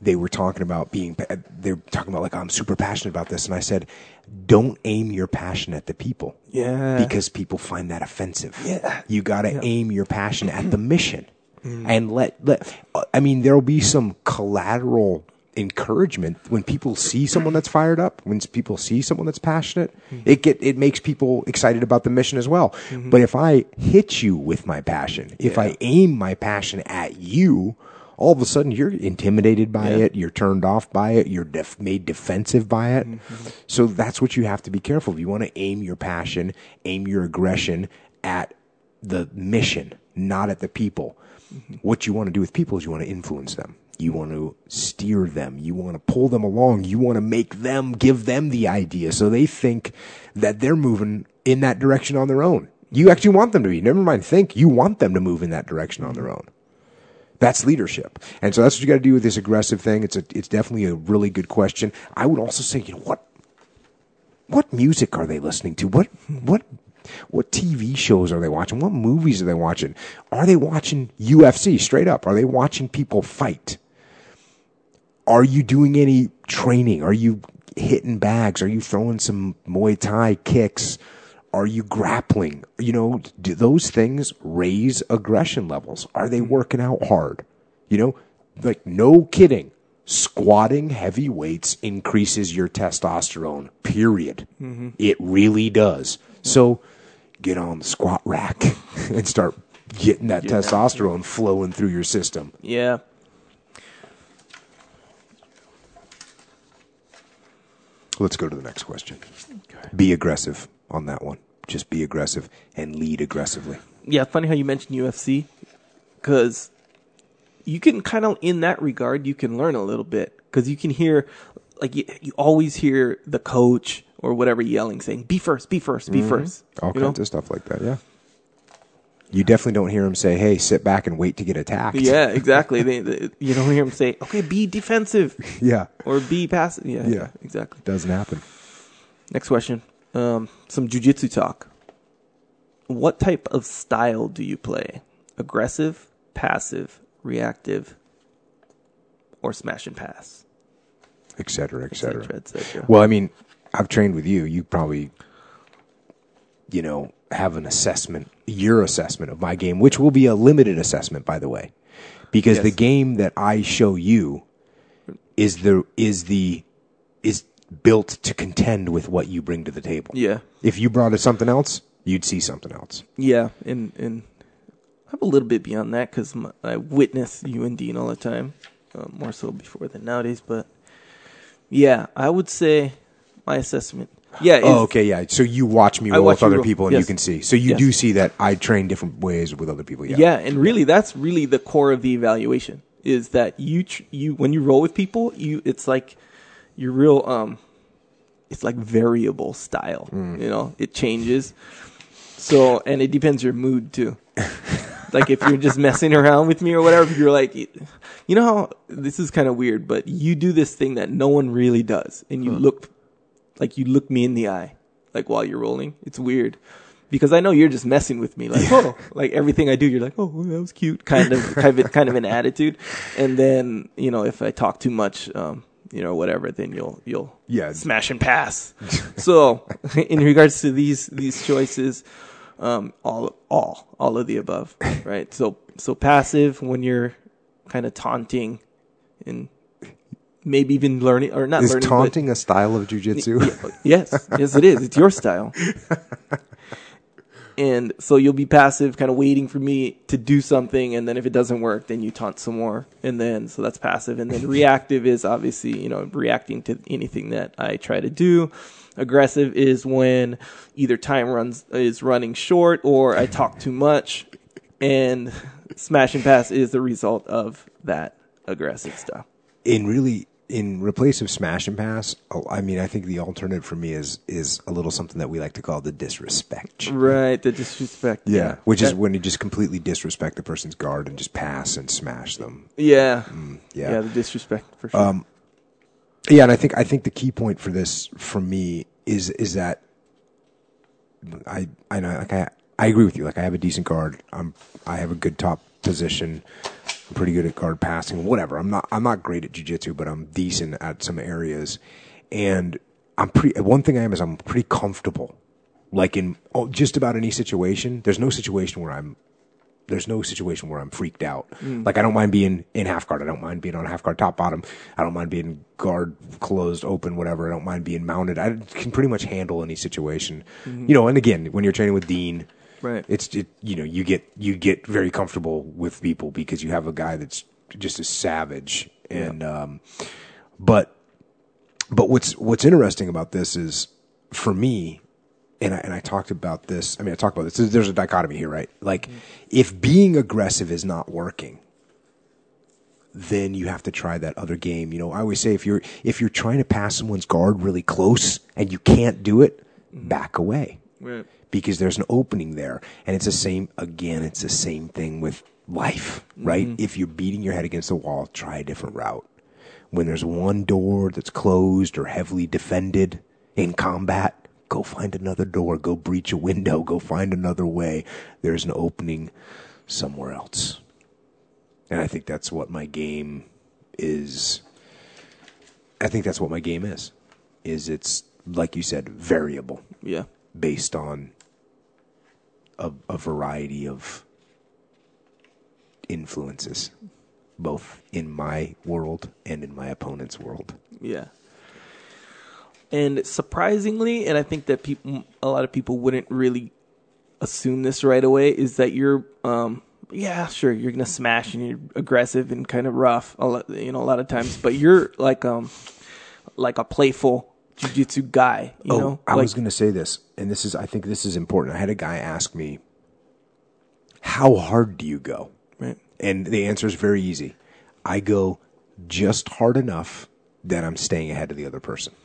they were talking about being, they're talking about like, I'm super passionate about this. And I said, don't aim your passion at the people. Yeah. Because people find that offensive. Yeah. You got to Yeah. aim your passion at the mission. Mm. And let, let, I mean, there'll be some collateral encouragement when people see someone that's fired up, when people see someone that's passionate, mm-hmm. it get, it makes people excited about the mission as well. Mm-hmm. But if I hit you with my passion, if yeah. I aim my passion at you, all of a sudden you're intimidated by yeah. it, you're turned off by it, you're def- made defensive by it. Mm-hmm. So that's what you have to be careful of. You want to aim your passion, aim your aggression at the mission, not at the people. Mm-hmm. What you want to do with people is you want to influence them. You want to steer them. You want to pull them along. You want to make them, give them the idea so they think that they're moving in that direction on their own. You actually want them to be. Never mind think. You want them to move in that direction on their own. That's leadership. And so that's what you got to do with this aggressive thing. It's a, it's definitely a really good question. I would also say, you know, what, what music are they listening to? What, what, what T V shows are they watching? What movies are they watching? Are they watching U F C straight up? Are they watching people fight? Are you doing any training? Are you hitting bags? Are you throwing some Muay Thai kicks? Are you grappling? You know, do those things raise aggression levels? Are they working out hard? You know, like no kidding. Squatting heavy weights increases your testosterone, period. Mm-hmm. It really does. So get on the squat rack and start getting that yeah. testosterone flowing through your system. Yeah. Let's go to the next question. Okay. Be aggressive on that one. Just be aggressive and lead aggressively. Yeah, funny how you mentioned U F C, because you can kind of, in that regard, you can learn a little bit, because you can hear, like, you, you always hear the coach or whatever yelling, saying, be first, be first, be mm-hmm. first. All you kinds know? of stuff like that, yeah. You definitely don't hear him say, hey, sit back and wait to get attacked. Yeah, exactly. they, they, you don't hear him say, okay, be defensive. Yeah. Or be passive. Yeah, yeah, exactly. Doesn't happen. Next question. Um, some jiu-jitsu talk. What type of style do you play? Aggressive, passive, reactive, or smash and pass? Et cetera, et cetera. Et cetera, et cetera. Well, I mean, I've trained with you. You probably, you know, have an assessment, your assessment of my game, which will be a limited assessment, by the way, because yes. the game that I show you is the is the is built to contend with what you bring to the table. Yeah. If you brought us something else, you'd see something else. Yeah, and and I'm a little bit beyond that because I witness you and Dean all the time, uh, more so before than nowadays. But yeah, I would say my assessment. Yeah. Oh, okay, yeah. So you watch me roll watch with other roll. people, and yes. you can see. So you yes. do see that I train different ways with other people. Yeah. Yeah, and really, that's really the core of the evaluation. Is that you tr- you when you roll with people, you it's like you're real. Um, it's like variable style. Mm. You know, it changes. So and it depends your mood too. Like if you're just messing around with me or whatever, if you're like, you know how this is kind of weird, but you do this thing that no one really does, and you huh. look. Like you look me in the eye, like while you're rolling. It's weird because I know you're just messing with me. Like, oh, like everything I do, you're like, oh, that was cute, kind of, kind of, kind of an attitude. And then, you know, if I talk too much, um, you know, whatever, then you'll, you'll yeah. smash and pass. So in regards to these, these choices, um, all, all, all of the above, right? So, so passive when you're kind of taunting and, maybe even learning or not is learning. Is taunting a style of jiu-jitsu? Yes. Yes, it is. It's your style. And so you'll be passive, kind of waiting for me to do something. And then if it doesn't work, then you taunt some more. And then, so that's passive. And then reactive is obviously, you know, reacting to anything that I try to do. Aggressive is when either time runs is running short or I talk too much. And smash and pass is the result of that aggressive stuff. In really, in replace of smash and pass, I mean, I think the alternative for me is is a little something that we like to call the disrespect. Right, the disrespect. Yeah, yeah. which that, is when you just completely disrespect the person's guard and just pass and smash them. Yeah, mm, yeah, yeah, the disrespect for sure. Um, yeah, and I think I think the key point for this for me is is that I I know like I I agree with you. Like I have a decent guard. I'm I have a good top position. I'm pretty good at guard passing, whatever. I'm not, I'm not great at jiu-jitsu, but I'm decent at some areas. And I'm pretty, one thing I am is I'm pretty comfortable. Like in oh, just about any situation, there's no situation where I'm, there's no situation where I'm freaked out. Mm. Like I don't mind being in half guard. I don't mind being on half guard, top, bottom. I don't mind being guard, closed, open, whatever. I don't mind being mounted. I can pretty much handle any situation. Mm-hmm. You know, and again, when you're training with Dean, right. It's it, you know you get you get very comfortable with people because you have a guy that's just a savage. And yeah. um, but but what's what's interesting about this is for me. And I, and I talked about this. I mean, I talked about this. There's a dichotomy here, right? Like, mm-hmm. if being aggressive is not working, then you have to try that other game. You know, I always say if you're if you're trying to pass someone's guard really close and you can't do it, mm-hmm. back away, right? Because there's an opening there. And it's the same. Again, it's the same thing with life, right? Mm-hmm. If you're beating your head against the wall, try a different route. When there's one door that's closed or heavily defended in combat, go find another door, go breach a window, go find another way. There's an opening somewhere else. And I think that's what my game is. I think that's what my game is. Is it's, like you said, variable. Yeah. Based on a, a variety of influences, both in my world and in my opponent's world. Yeah. And surprisingly, and I think that people, a lot of people wouldn't really assume this right away, is that you're, um, yeah, sure, you're gonna smash and you're aggressive and kind of rough, a lot, you know, a lot of times. But you're like, um, like a playful jiu-jitsu guy. You oh, know, I like, was gonna say this, and this is, I think this is important. I had a guy ask me, "How hard do you go?" Right, and the answer is very easy. I go just hard enough that I'm staying ahead of the other person.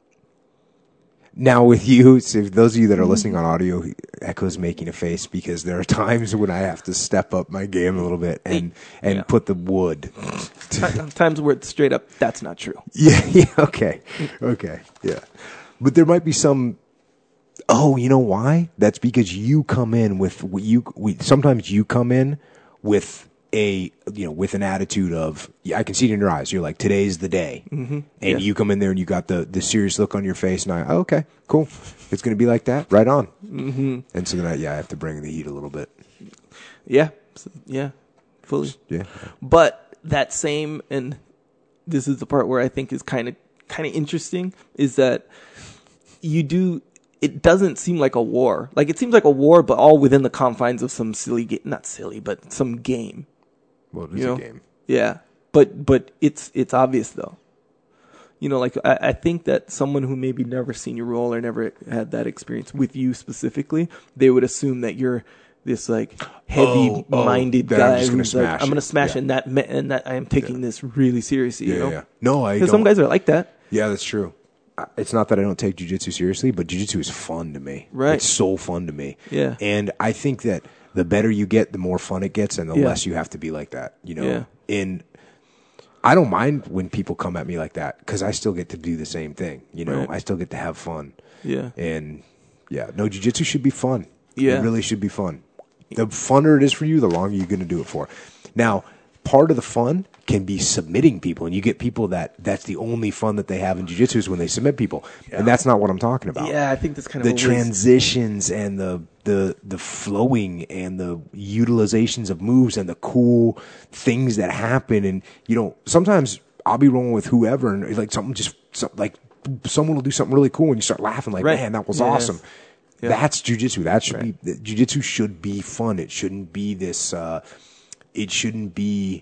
Now with you, so those of you that are listening on audio, Echo's making a face because there are times when I have to step up my game a little bit and, and yeah. put the wood. Times where it's straight up, that's not true. Yeah, yeah, okay, okay, yeah. But there might be some, oh, you know why? That's because you come in with, you. We, sometimes you come in with a, you know, with an attitude of, yeah, I can see it in your eyes. You're like, today's the day. Mm-hmm. And yeah. you come in there and you got the, the serious look on your face and I, oh, okay, cool. It's going to be like that. Right on. Mm-hmm. And so then I, yeah, I have to bring the heat a little bit. Yeah. Yeah. Fully. Yeah. But that same, and this is the part where I think is kind of, kind of interesting, is that you do, it doesn't seem like a war. Like it seems like a war, but all within the confines of some silly game, not silly, but some game. Well, it is a game. Yeah. But, but it's, it's obvious though. You know, like I, I think that someone who maybe never seen you roll or never had that experience with you specifically, they would assume that you're this like heavy-minded oh, oh, guy who's like, I'm going to smash it. and that and that I am taking yeah. this really seriously. Yeah, you know? yeah. No, I don't. Some guys are like that. Yeah, that's true. It's not that I don't take jiu-jitsu seriously, but jiu-jitsu is fun to me. Right. It's so fun to me. Yeah. And I think that the better you get, the more fun it gets, and the yeah. less you have to be like that. You know. Yeah. And I don't mind when people come at me like that because I still get to do the same thing. You know, right. I still get to have fun. Yeah. And yeah, no, jiu-jitsu should be fun. Yeah. It really should be fun. The funner it is for you, the longer you're going to do it for. Now, part of the fun can be submitting people, and you get people that that's the only fun that they have in jiu-jitsu is when they submit people, yeah. and that's not what I'm talking about. Yeah, I think that's kind the of the transitions and the the the flowing and the utilizations of moves and the cool things that happen. And you know, sometimes I'll be rolling with whoever, and like something just some, like someone will do something really cool, and you start laughing like, right. man, that was yeah. awesome. Yeah. That's jiu-jitsu. That should right. be jiu-jitsu should be fun. It shouldn't be this. Uh, it shouldn't be.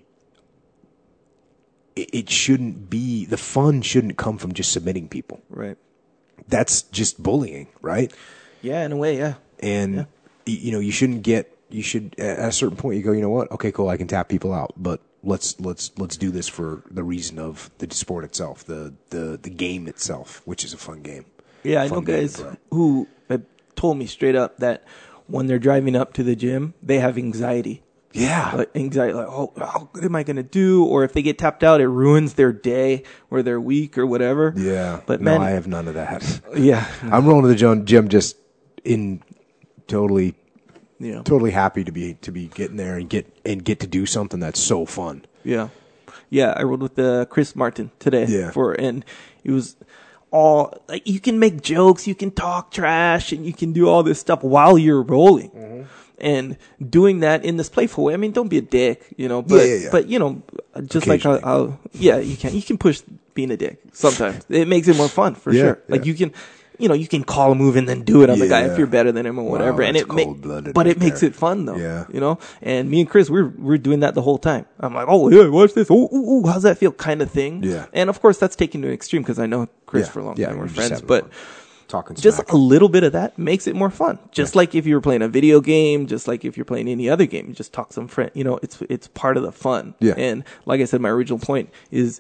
It shouldn't be, the fun shouldn't come from just submitting people. Right. That's just bullying, right? Yeah, in a way, yeah. And, yeah. you know, you shouldn't get, you should, at a certain point, you go, you know what? Okay, cool, I can tap people out, but let's, let's, let's do this for the reason of the sport itself, the, the, the game itself, which is a fun game. Yeah, I know guys who have told me straight up that when they're driving up to the gym, they have anxiety. Yeah. Like anxiety, like, oh, what am I going to do? Or if they get tapped out, it ruins their day or their week or whatever. Yeah. But no, man, I have none of that. Yeah. I'm rolling to the gym just in totally Yeah. Totally happy to be to be getting there and get and get to do something that's so fun. Yeah. Yeah, I rode with uh, Chris Martin today. Yeah. For and it was all like you can make jokes, you can talk trash, and you can do all this stuff while you're rolling. Mm-hmm. And doing that in this playful way. I mean, don't be a dick, you know. But yeah, yeah, yeah. but you know, just like how, how yeah, you can you can push being a dick sometimes. It makes it more fun for yeah, sure. Like yeah. you can. You know, you can call a move and then do it on yeah. the guy if you're better than him or whatever. Wow, and it ma- but right it makes there. it fun though. Yeah. You know? And me and Chris, we're we're doing that the whole time. I'm like, oh yeah, watch this. Oh, ooh, ooh, how's that feel? Kind of thing. Yeah. And of course, that's taken to an extreme because I know Chris Yeah. for a long Yeah, time. We're you're just friends, having but fun. Talking just smack. a little bit of that makes it more fun. Just like if you were playing a video game, just like if you're playing any other game, you just talk some friend. You know, it's it's part of the fun. Yeah. And like I said, my original point is,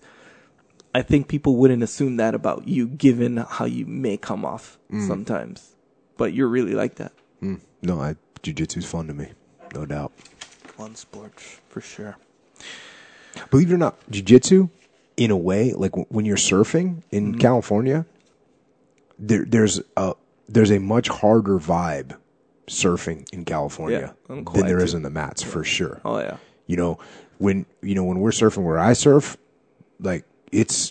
I think people wouldn't assume that about you, given how you may come off Mm. sometimes. But you're really like that. Mm. No, I jiu-jitsu's fun to me, no doubt. Fun sport for sure. Believe it or not, jiu-jitsu, in a way, like w- when you're surfing in Mm-hmm. California, there there's a there's a much harder vibe surfing in California Yeah, I'm than there glad is to. in the mats for sure. Oh yeah. You know, when you know when we're surfing where I surf, like it's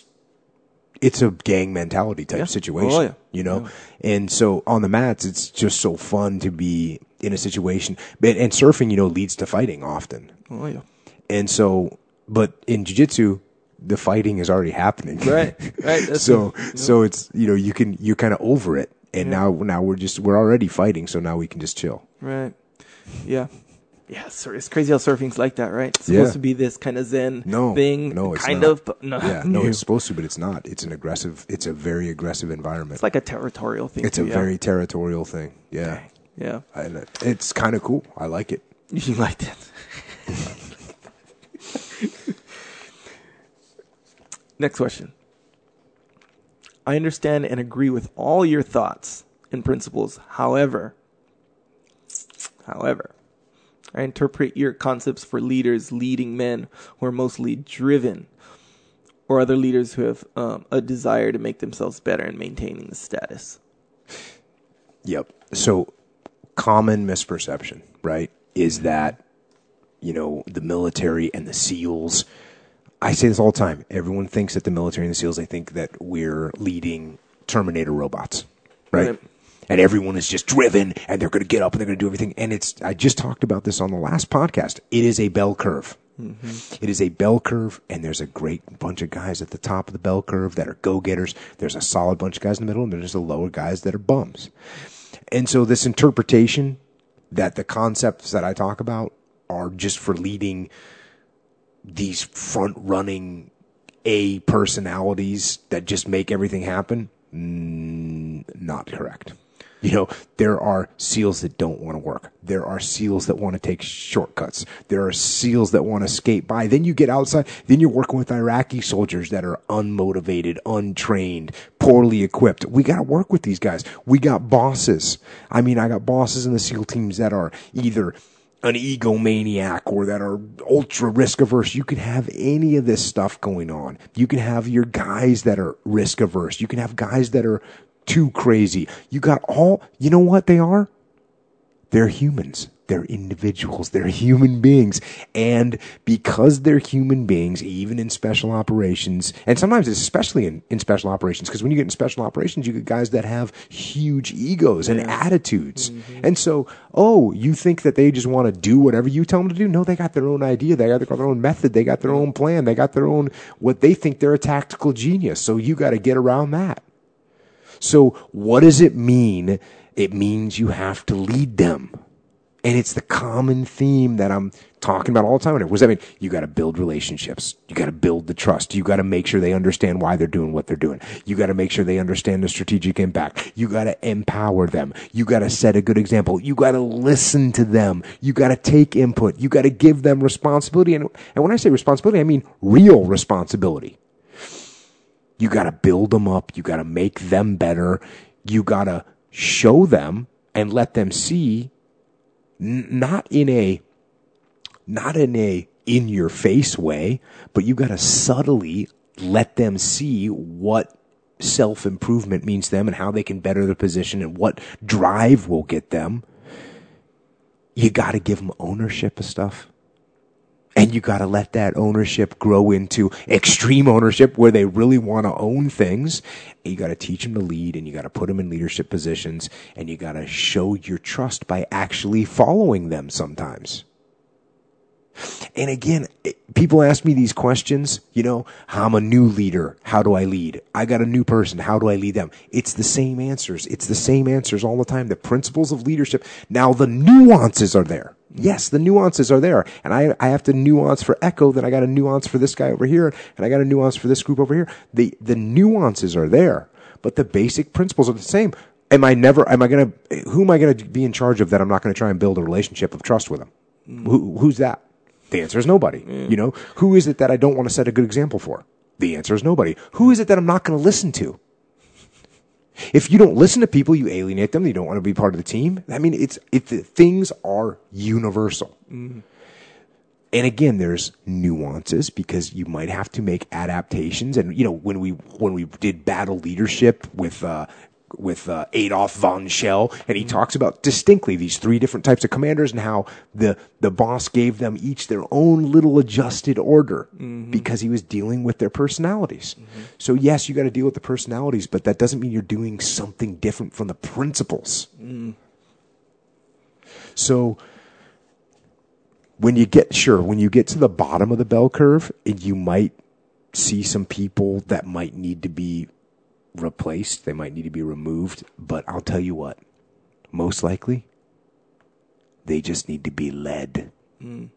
it's a gang mentality type Yeah. situation. Oh, yeah. You know, and so on the mats, it's just so fun to be in a situation. But and surfing, you know, leads to fighting often. Oh yeah. And so, but in jiu-jitsu, the fighting is already happening. Right. Right. That's so, a- you know. so it's, you know, you can, you're kind of over it. And Yeah. now, now we're just, we're already fighting. So now we can just chill. Right. Yeah. Yeah, sur- it's crazy how surfing's like that, right? It's Yeah. supposed to be this kind of zen No, thing. no, it's kind not. of, but no. Yeah. No, it's supposed to, but it's not. It's an aggressive, it's a very aggressive environment. It's like a territorial thing. It's too, a yeah. very territorial thing. Yeah. Yeah. And it- it's kind of cool. I like it. You liked it. Next question. I understand and agree with all your thoughts and principles. However, however, I interpret your concepts for leaders leading men who are mostly driven, or other leaders who have um, a desire to make themselves better and maintaining the status. Yep. So common misperception, right, is that, you know, the military and the SEALs, I say this all the time. Everyone thinks that the military and the SEALs, they think that we're leading Terminator robots, right? Right. And everyone is just driven and they're going to get up and they're going to do everything. And it's, I just talked about this on the last podcast. It is a bell curve. Mm-hmm. It is a bell curve, and there's a great bunch of guys at the top of the bell curve that are go-getters. There's a solid bunch of guys in the middle, and there's the lower guys that are bums. And so this interpretation that the concepts that I talk about are just for leading these front-running A personalities that just make everything happen, mm, not correct. You know, there are SEALs that don't want to work. There are SEALs that want to take shortcuts. There are SEALs that want to skate by. Then you get outside. Then you're working with Iraqi soldiers that are unmotivated, untrained, poorly equipped. We got to work with these guys. We got bosses. I mean, I got bosses in the SEAL teams that are either an egomaniac or that are ultra risk averse. You can have any of this stuff going on. You can have your guys that are risk averse. You can have guys that are too crazy. You got all, you know what they are? They're humans. They're individuals. They're human beings. And because they're human beings, even in special operations, and sometimes it's especially in, in special operations, because when you get in special operations, you get guys that have huge egos and attitudes. Mm-hmm. And so, oh, you think that they just want to do whatever you tell them to do? No, they got their own idea. They got their own method. They got their own plan. They got their own, what they think they're a tactical genius. So you got to get around that. So what does it mean? It means you have to lead them. And it's the common theme that I'm talking about all the time. What does that mean? You got to build relationships. You got to build the trust. You got to make sure they understand why they're doing what they're doing. You got to make sure they understand the strategic impact. You got to empower them. You got to set a good example. You got to listen to them. You got to take input. You got to give them responsibility. And, and when I say responsibility, I mean real responsibility. You got to build them up. You got to make them better. You got to show them and let them see, n- not in a, not in a in your face way, but you got to subtly let them see what self-improvement means to them and how they can better their position and what drive will get them. you got to give them ownership of stuff. And you got to let that ownership grow into extreme ownership where they really want to own things. And you got to teach them to lead, and you got to put them in leadership positions, and you got to show your trust by actually following them sometimes. And again, people ask me these questions, you know, I'm a new leader. How do I lead? I got a new person. How do I lead them? It's the same answers. It's the same answers all the time. The principles of leadership. Now the nuances are there. Yes, the nuances are there. And I, I have to nuance for Echo, then I got a nuance for this guy over here, and I got a nuance for this group over here. The, the nuances are there, but the basic principles are the same. Am I never, am I going to, who am I going to be in charge of that I'm not going to try and build a relationship of trust with them? Mm. Who, who's that? The answer is nobody. Mm. You know, who is it that I don't want to set a good example for? The answer is nobody. Who is it that I'm not going to listen to? If you don't listen to people, you alienate them. You don't want to be part of the team. I mean, it's it, things are universal. Mm. And again, there's nuances because you might have to make adaptations. And you know, when we when we did battle leadership with uh, with uh, Adolf von Schell, and he mm. talks about distinctly these three different types of commanders and how the the boss gave them each their own little adjusted order mm-hmm. because he was dealing with their personalities. Mm-hmm. So yes, you got to deal with the personalities, but that doesn't mean you're doing something different from the principles. Mm. So when you get sure when you get to the bottom of the bell curve, you might see some people that might need to be replaced. They might need to be removed. But I'll tell you what, most likely, they just need to be led. Mm.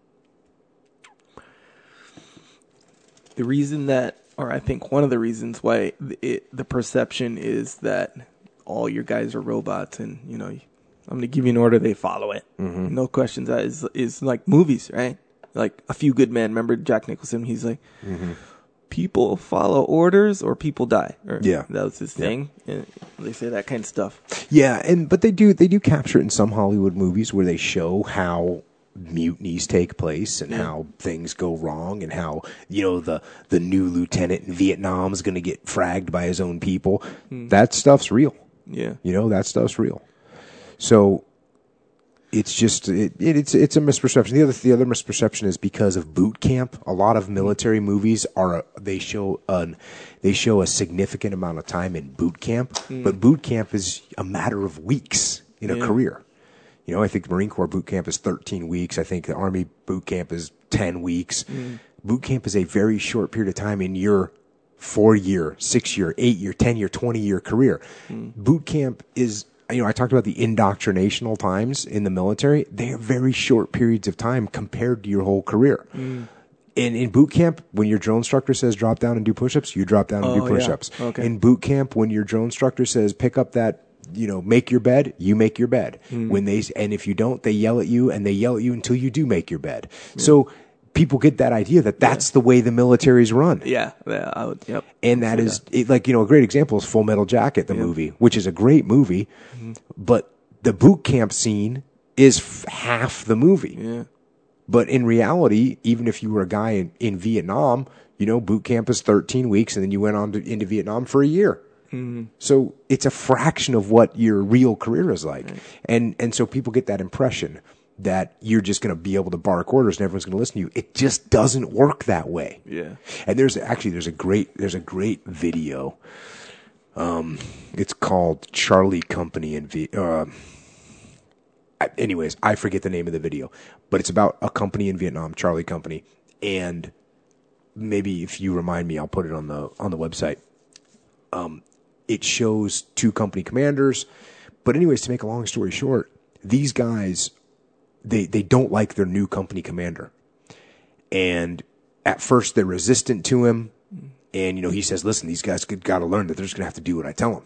The reason that, or I think one of the reasons why it, the perception is that all your guys are robots and, you know, I'm going to give you an order, they follow it. Mm-hmm. No questions. That is, is like movies, right? Like A Few Good Men. Remember Jack Nicholson? He's like, mm-hmm. people follow orders or people die. Or yeah. That was his thing. Yeah. And they say that kind of stuff. Yeah, and but they do they do capture it in some Hollywood movies where they show how mutinies take place and yeah. how things go wrong and how, you know, the the new lieutenant in Vietnam is going to get fragged by his own people. Mm. That stuff's real. Yeah. You know, that stuff's real. So it's just it, it, it's it's a misperception. The other the other misperception is because of boot camp. A lot of military movies are they show an they show a significant amount of time in boot camp, mm. but boot camp is a matter of weeks in a yeah. career. You know, I think the Marine Corps boot camp is thirteen weeks. I think the Army boot camp is ten weeks. Mm. Boot camp is a very short period of time in your four-year, six-year, eight-year, ten-year, twenty-year career. Mm. Boot camp is, you know, I talked about the indoctrinational times in the military. They are very short periods of time compared to your whole career. Mm. And in boot camp, when your drill instructor says drop down and do push-ups, you drop down and oh, do push-ups. Yeah. Okay. In boot camp, when your drill instructor says pick up that, you know, make your bed, you make your bed. Mm. When they and if you don't, they yell at you, and they yell at you until you do make your bed. Yeah. So people get that idea that that's yeah. the way the military's run. Yeah, yeah, I would, yep. And that is that. It, like, you know, a great example is Full Metal Jacket, the yep. movie, which is a great movie, mm-hmm. but the boot camp scene is f- half the movie. Yeah. But in reality, even if you were a guy in, in Vietnam, you know, boot camp is thirteen weeks, and then you went on to, into Vietnam for a year. Mm-hmm. So it's a fraction of what your real career is like. Right. And and so people get that impression that you're just going to be able to bark orders and everyone's going to listen to you. It just doesn't work that way. Yeah. And there's actually there's a great there's a great video. Um, it's called Charlie Company in v- uh, anyways, I forget the name of the video, but it's about a company in Vietnam, Charlie Company, and maybe if you remind me, I'll put it on the on the website. Um, it shows two company commanders, but anyways, to make a long story short, these guys, they they don't like their new company commander, and at first they're resistant to him, and you know he says, "Listen, these guys got to learn that they're just gonna have to do what I tell them,"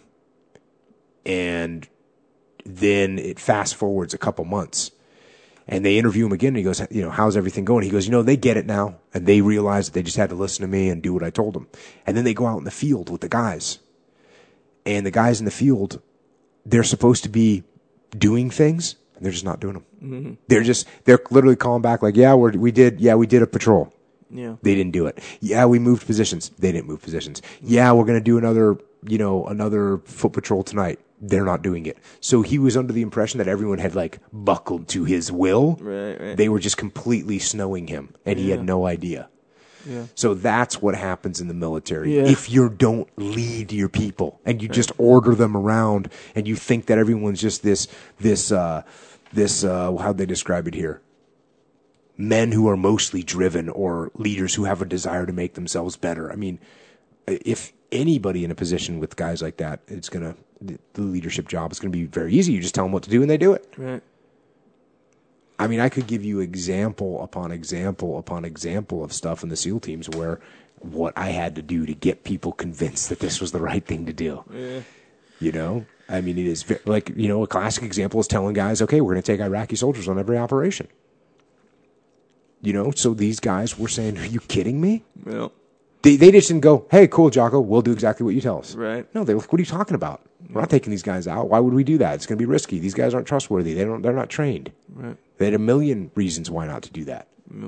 and then it fast forwards a couple months, and they interview him again, and he goes, you know, how's everything going? He goes, you know, they get it now, and they realize that they just had to listen to me and do what I told them. And then they go out in the field with the guys, and the guys in the field, they're supposed to be doing things, and they're just not doing them. Mm-hmm. They're just, they're literally calling back like, yeah, we're, we did, yeah, we did a patrol. Yeah. They didn't do it. Yeah, we moved positions. They didn't move positions. Yeah, we're going to do another, you know, another foot patrol tonight. they're not doing it. So he was under the impression that everyone had like buckled to his will. Right, right. They were just completely snowing him, and he Yeah. had no idea. Yeah. So that's what happens in the military. Yeah. If you don't lead your people and you just order them around, and you think that everyone's just this, this, uh, this, uh, how'd they describe it here? Men who are mostly driven, or leaders who have a desire to make themselves better. I mean, if anybody in a position with guys like that, it's gonna the leadership job is gonna be very easy. You just tell them what to do and they do it. Right. I mean, I could give you example upon example upon example of stuff in the SEAL teams where what I had to do to get people convinced that this was the right thing to do. Yeah. You know, I mean, it is very, like, you know, a classic example is telling guys, okay, we're going to take Iraqi soldiers on every operation. You know, so these guys were saying, are you kidding me? Yeah. They, they just didn't go, hey, cool, Jocko, we'll do exactly what you tell us. Right. No, they were like, what are you talking about? We're not taking these guys out. Why would we do that? It's going to be risky. These guys aren't trustworthy. They don't, they're not trained. Right. They had a million reasons why not to do that. Yeah.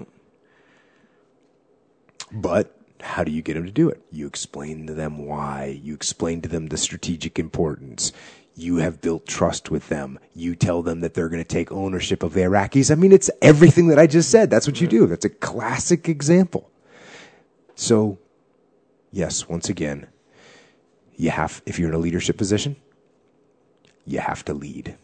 But how do you get them to do it? You explain to them why. You explain to them the strategic importance. You have built trust with them. You tell them that they're going to take ownership of the Iraqis. I mean, it's everything that I just said. That's what you do. That's a classic example. So, yes, once again, you have, if you're in a leadership position, you have to lead.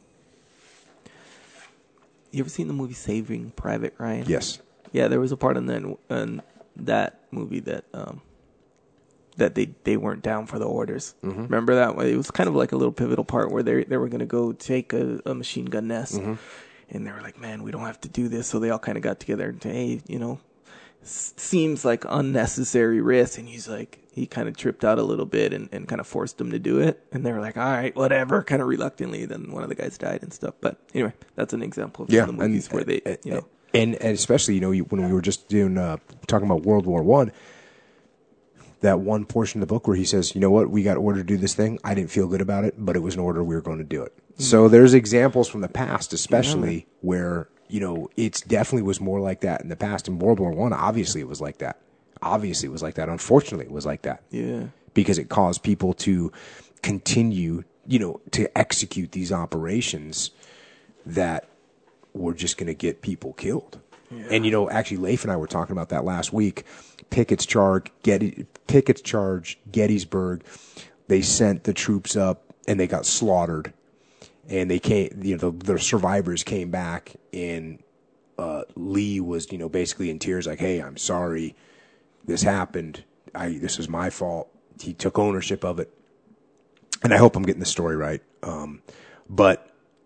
You ever seen the movie Saving Private Ryan? Yes. Yeah, there was a part in that in that movie that um that they, they weren't down for the orders. Mm-hmm. Remember that? It was kind of like a little pivotal part where they they were going to go take a, a machine gun nest, mm-hmm. and they were like, "Man, we don't have to do this." So they all kind of got together and said, "Hey, you know, s- seems like unnecessary risk." And he's like, he kind of tripped out a little bit and, and kind of forced them to do it. And they were like, "All right, whatever," kind of reluctantly. Then one of the guys died and stuff. But anyway, that's an example of yeah, some of the movies and, where they, you know, and and especially, you know, when we were just doing uh, talking about World War One. That one portion of the book where he says, you know what, we got ordered to do this thing. I didn't feel good about it, but it was an order. We were going to do it. Mm-hmm. So there's examples from the past, especially yeah. where, you know, it's definitely was more like that in the past. In World War One, obviously it was like that. Obviously it was like that. Unfortunately, it was like that. Yeah. Because it caused people to continue, you know, to execute these operations that were just going to get people killed. Yeah. And, you know, actually, Leif and I were talking about that last week. Pickett's charge, Getty, Pickett's charge, Gettysburg. They sent the troops up, and they got slaughtered. And they came, you know, the, the survivors came back, and uh, Lee was, you know, basically in tears, like, "Hey, I'm sorry, this happened. I this was my fault." He took ownership of it, and I hope I'm getting the story right. Um, but,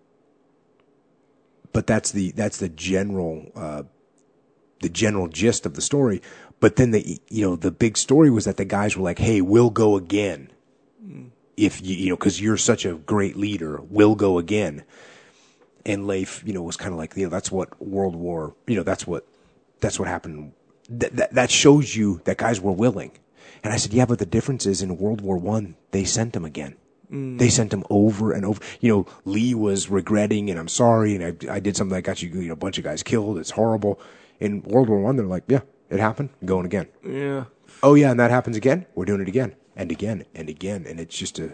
but that's the that's the general. Uh, the general gist of the story. But then the, you know, the big story was that the guys were like, "Hey, we'll go again. Mm. If you, you know, cause you're such a great leader, we'll go again." And Leif, you know, was kind of like, you know, that's what World War, you know, that's what, that's what happened. That, that, that shows you that guys were willing. And I said, yeah, but the difference is in World War One, they sent them again. Mm. They sent him over and over. You know, Lee was regretting, and I'm sorry, and I, I did something that got you, you know, a bunch of guys killed. It's horrible. In World War One, they're like, yeah, it happened. I'm going again. Yeah. Oh yeah, and that happens again. We're doing it again and again and again, and it's just a.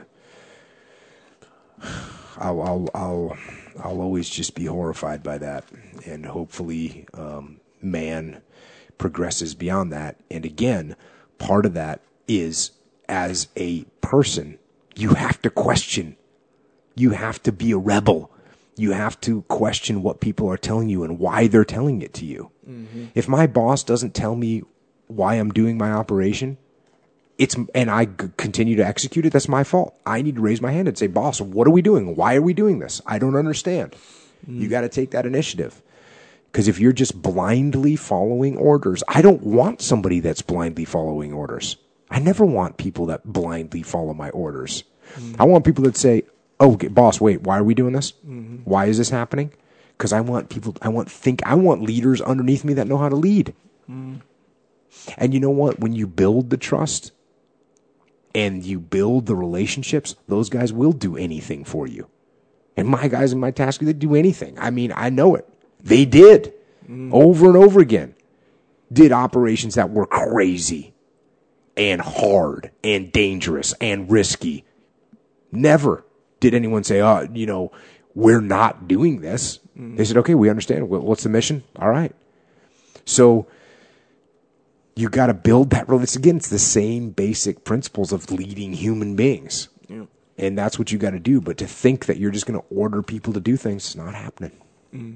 I'll I'll I'll I'll always just be horrified by that, and hopefully, um, man progresses beyond that. And again, part of that is as a person, you have to question. You have to be a rebel. You have to question what people are telling you and why they're telling it to you. Mm-hmm. If my boss doesn't tell me why I'm doing my operation, it's and I g- continue to execute it, that's my fault. I need to raise my hand and say, "Boss, what are we doing? Why are we doing this? I don't understand." Mm. You got to take that initiative. Because if you're just blindly following orders, I don't want somebody that's blindly following orders. I never want people that blindly follow my orders. Mm. I want people that say, "Oh, boss, wait, why are we doing this? Mm-hmm. Why is this happening?" Because I want people, I want think, I want leaders underneath me that know how to lead. Mm. And you know what? When you build the trust and you build the relationships, those guys will do anything for you. And my guys in my task, they do anything. I mean, I know it. They did mm. over and over again. Did operations that were crazy and hard and dangerous and risky. Never. did anyone say, oh, you know, we're not doing this. Mm-hmm. They said, okay, we understand. What's the mission? All right. So you got to build that relationship. Again, it's the same basic principles of leading human beings. Yeah. And that's what you got to do. But to think that you're just going to order people to do things, it's not happening. Mm.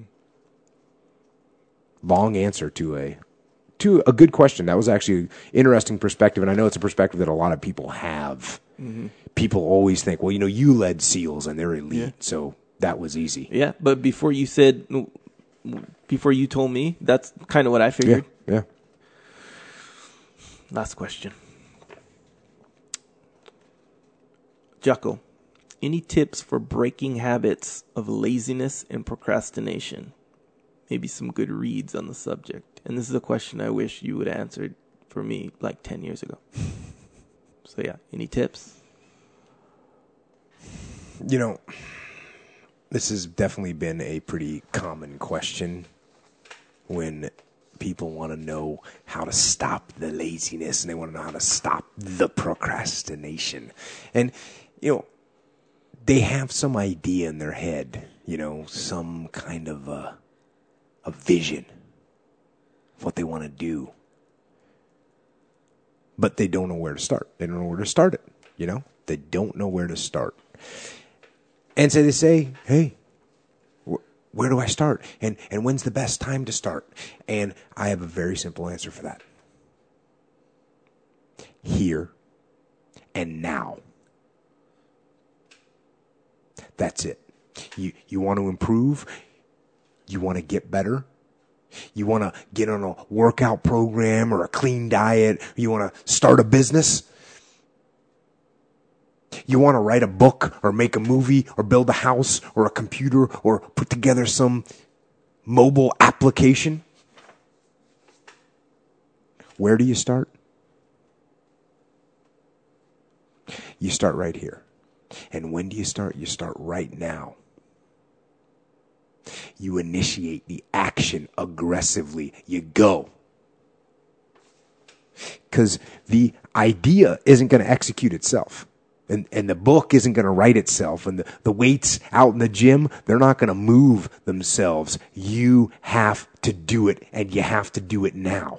Long answer to a to a good question. That was actually an interesting perspective. And I know it's a perspective that a lot of people have. Mm-hmm. People always think, well, you know, you led SEALs and they're elite. Yeah. So that was easy. Yeah. But before you said, before you told me, that's kind of what I figured. Yeah. Yeah. Last question. Jocko, any tips for breaking habits of laziness and procrastination? Maybe some good reads on the subject. And this is a question I wish you would have answered for me like ten years ago. So yeah, any tips? You know, this has definitely been a pretty common question when people want to know how to stop the laziness and they want to know how to stop the procrastination. And, you know, they have some idea in their head, you know, some kind of a, a vision of what they want to do. But they don't know where to start. They don't know where to start it, you know? They don't know where to start. And so they say, hey, wh- where do I start? And and when's the best time to start? And I have a very simple answer for that. Here and now. That's it. You you want to improve? You want to get better? You want to get on a workout program or a clean diet? You want to start a business? You want to write a book or make a movie or build a house or a computer or put together some mobile application? Where do you start? You start right here. And when do you start? You start right now. You initiate the action aggressively. You go. Because the idea isn't going to execute itself. And and the book isn't going to write itself. And the, the weights out in the gym, they're not going to move themselves. You have to do it, and you have to do it now.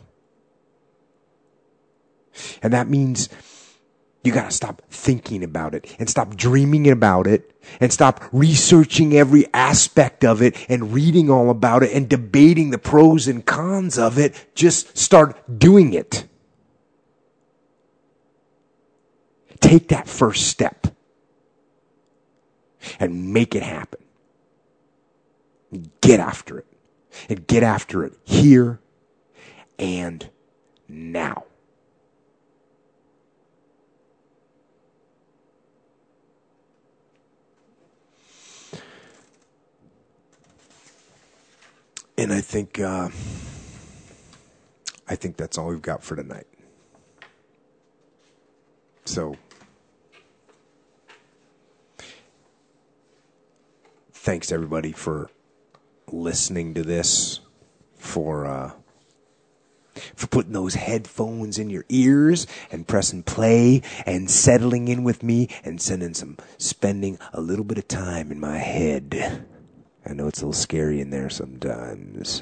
And that means you got to stop thinking about it and stop dreaming about it and stop researching every aspect of it and reading all about it and debating the pros and cons of it. Just start doing it. Take that first step and make it happen. Get after it. And get after it here and now. And I think uh, I think that's all we've got for tonight. So, thanks everybody for listening to this, for uh, for putting those headphones in your ears and pressing play and settling in with me and sending some spending a little bit of time in my head. I know it's a little scary in there sometimes.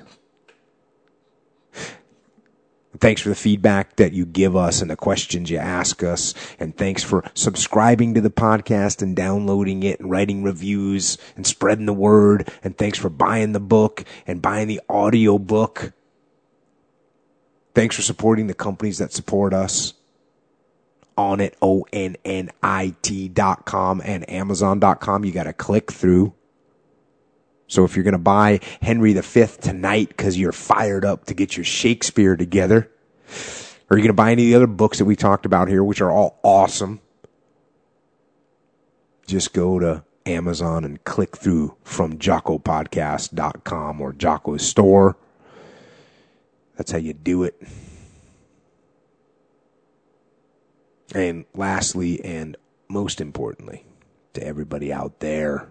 Thanks for the feedback that you give us and the questions you ask us. And thanks for subscribing to the podcast and downloading it and writing reviews and spreading the word. And thanks for buying the book and buying the audio book. Thanks for supporting the companies that support us. Onnit, O N N I T dot com and Amazon dot com. You got to click through. So if you're going to buy Henry the Fifth tonight because you're fired up to get your Shakespeare together, or you're going to buy any of the other books that we talked about here, which are all awesome, just go to Amazon and click through from Jocko Podcast dot com or Jocko's store. That's how you do it. And lastly, and most importantly, to everybody out there,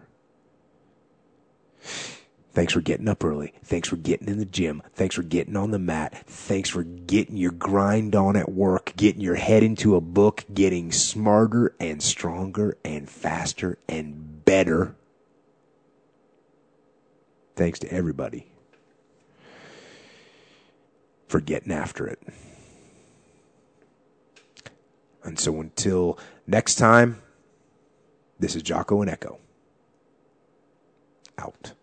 thanks for getting up early. Thanks for getting in the gym. Thanks for getting on the mat. Thanks for getting your grind on at work, getting your head into a book, getting smarter and stronger and faster and better. Thanks to everybody for getting after it. And so until next time, this is Jocko and Echo. Out.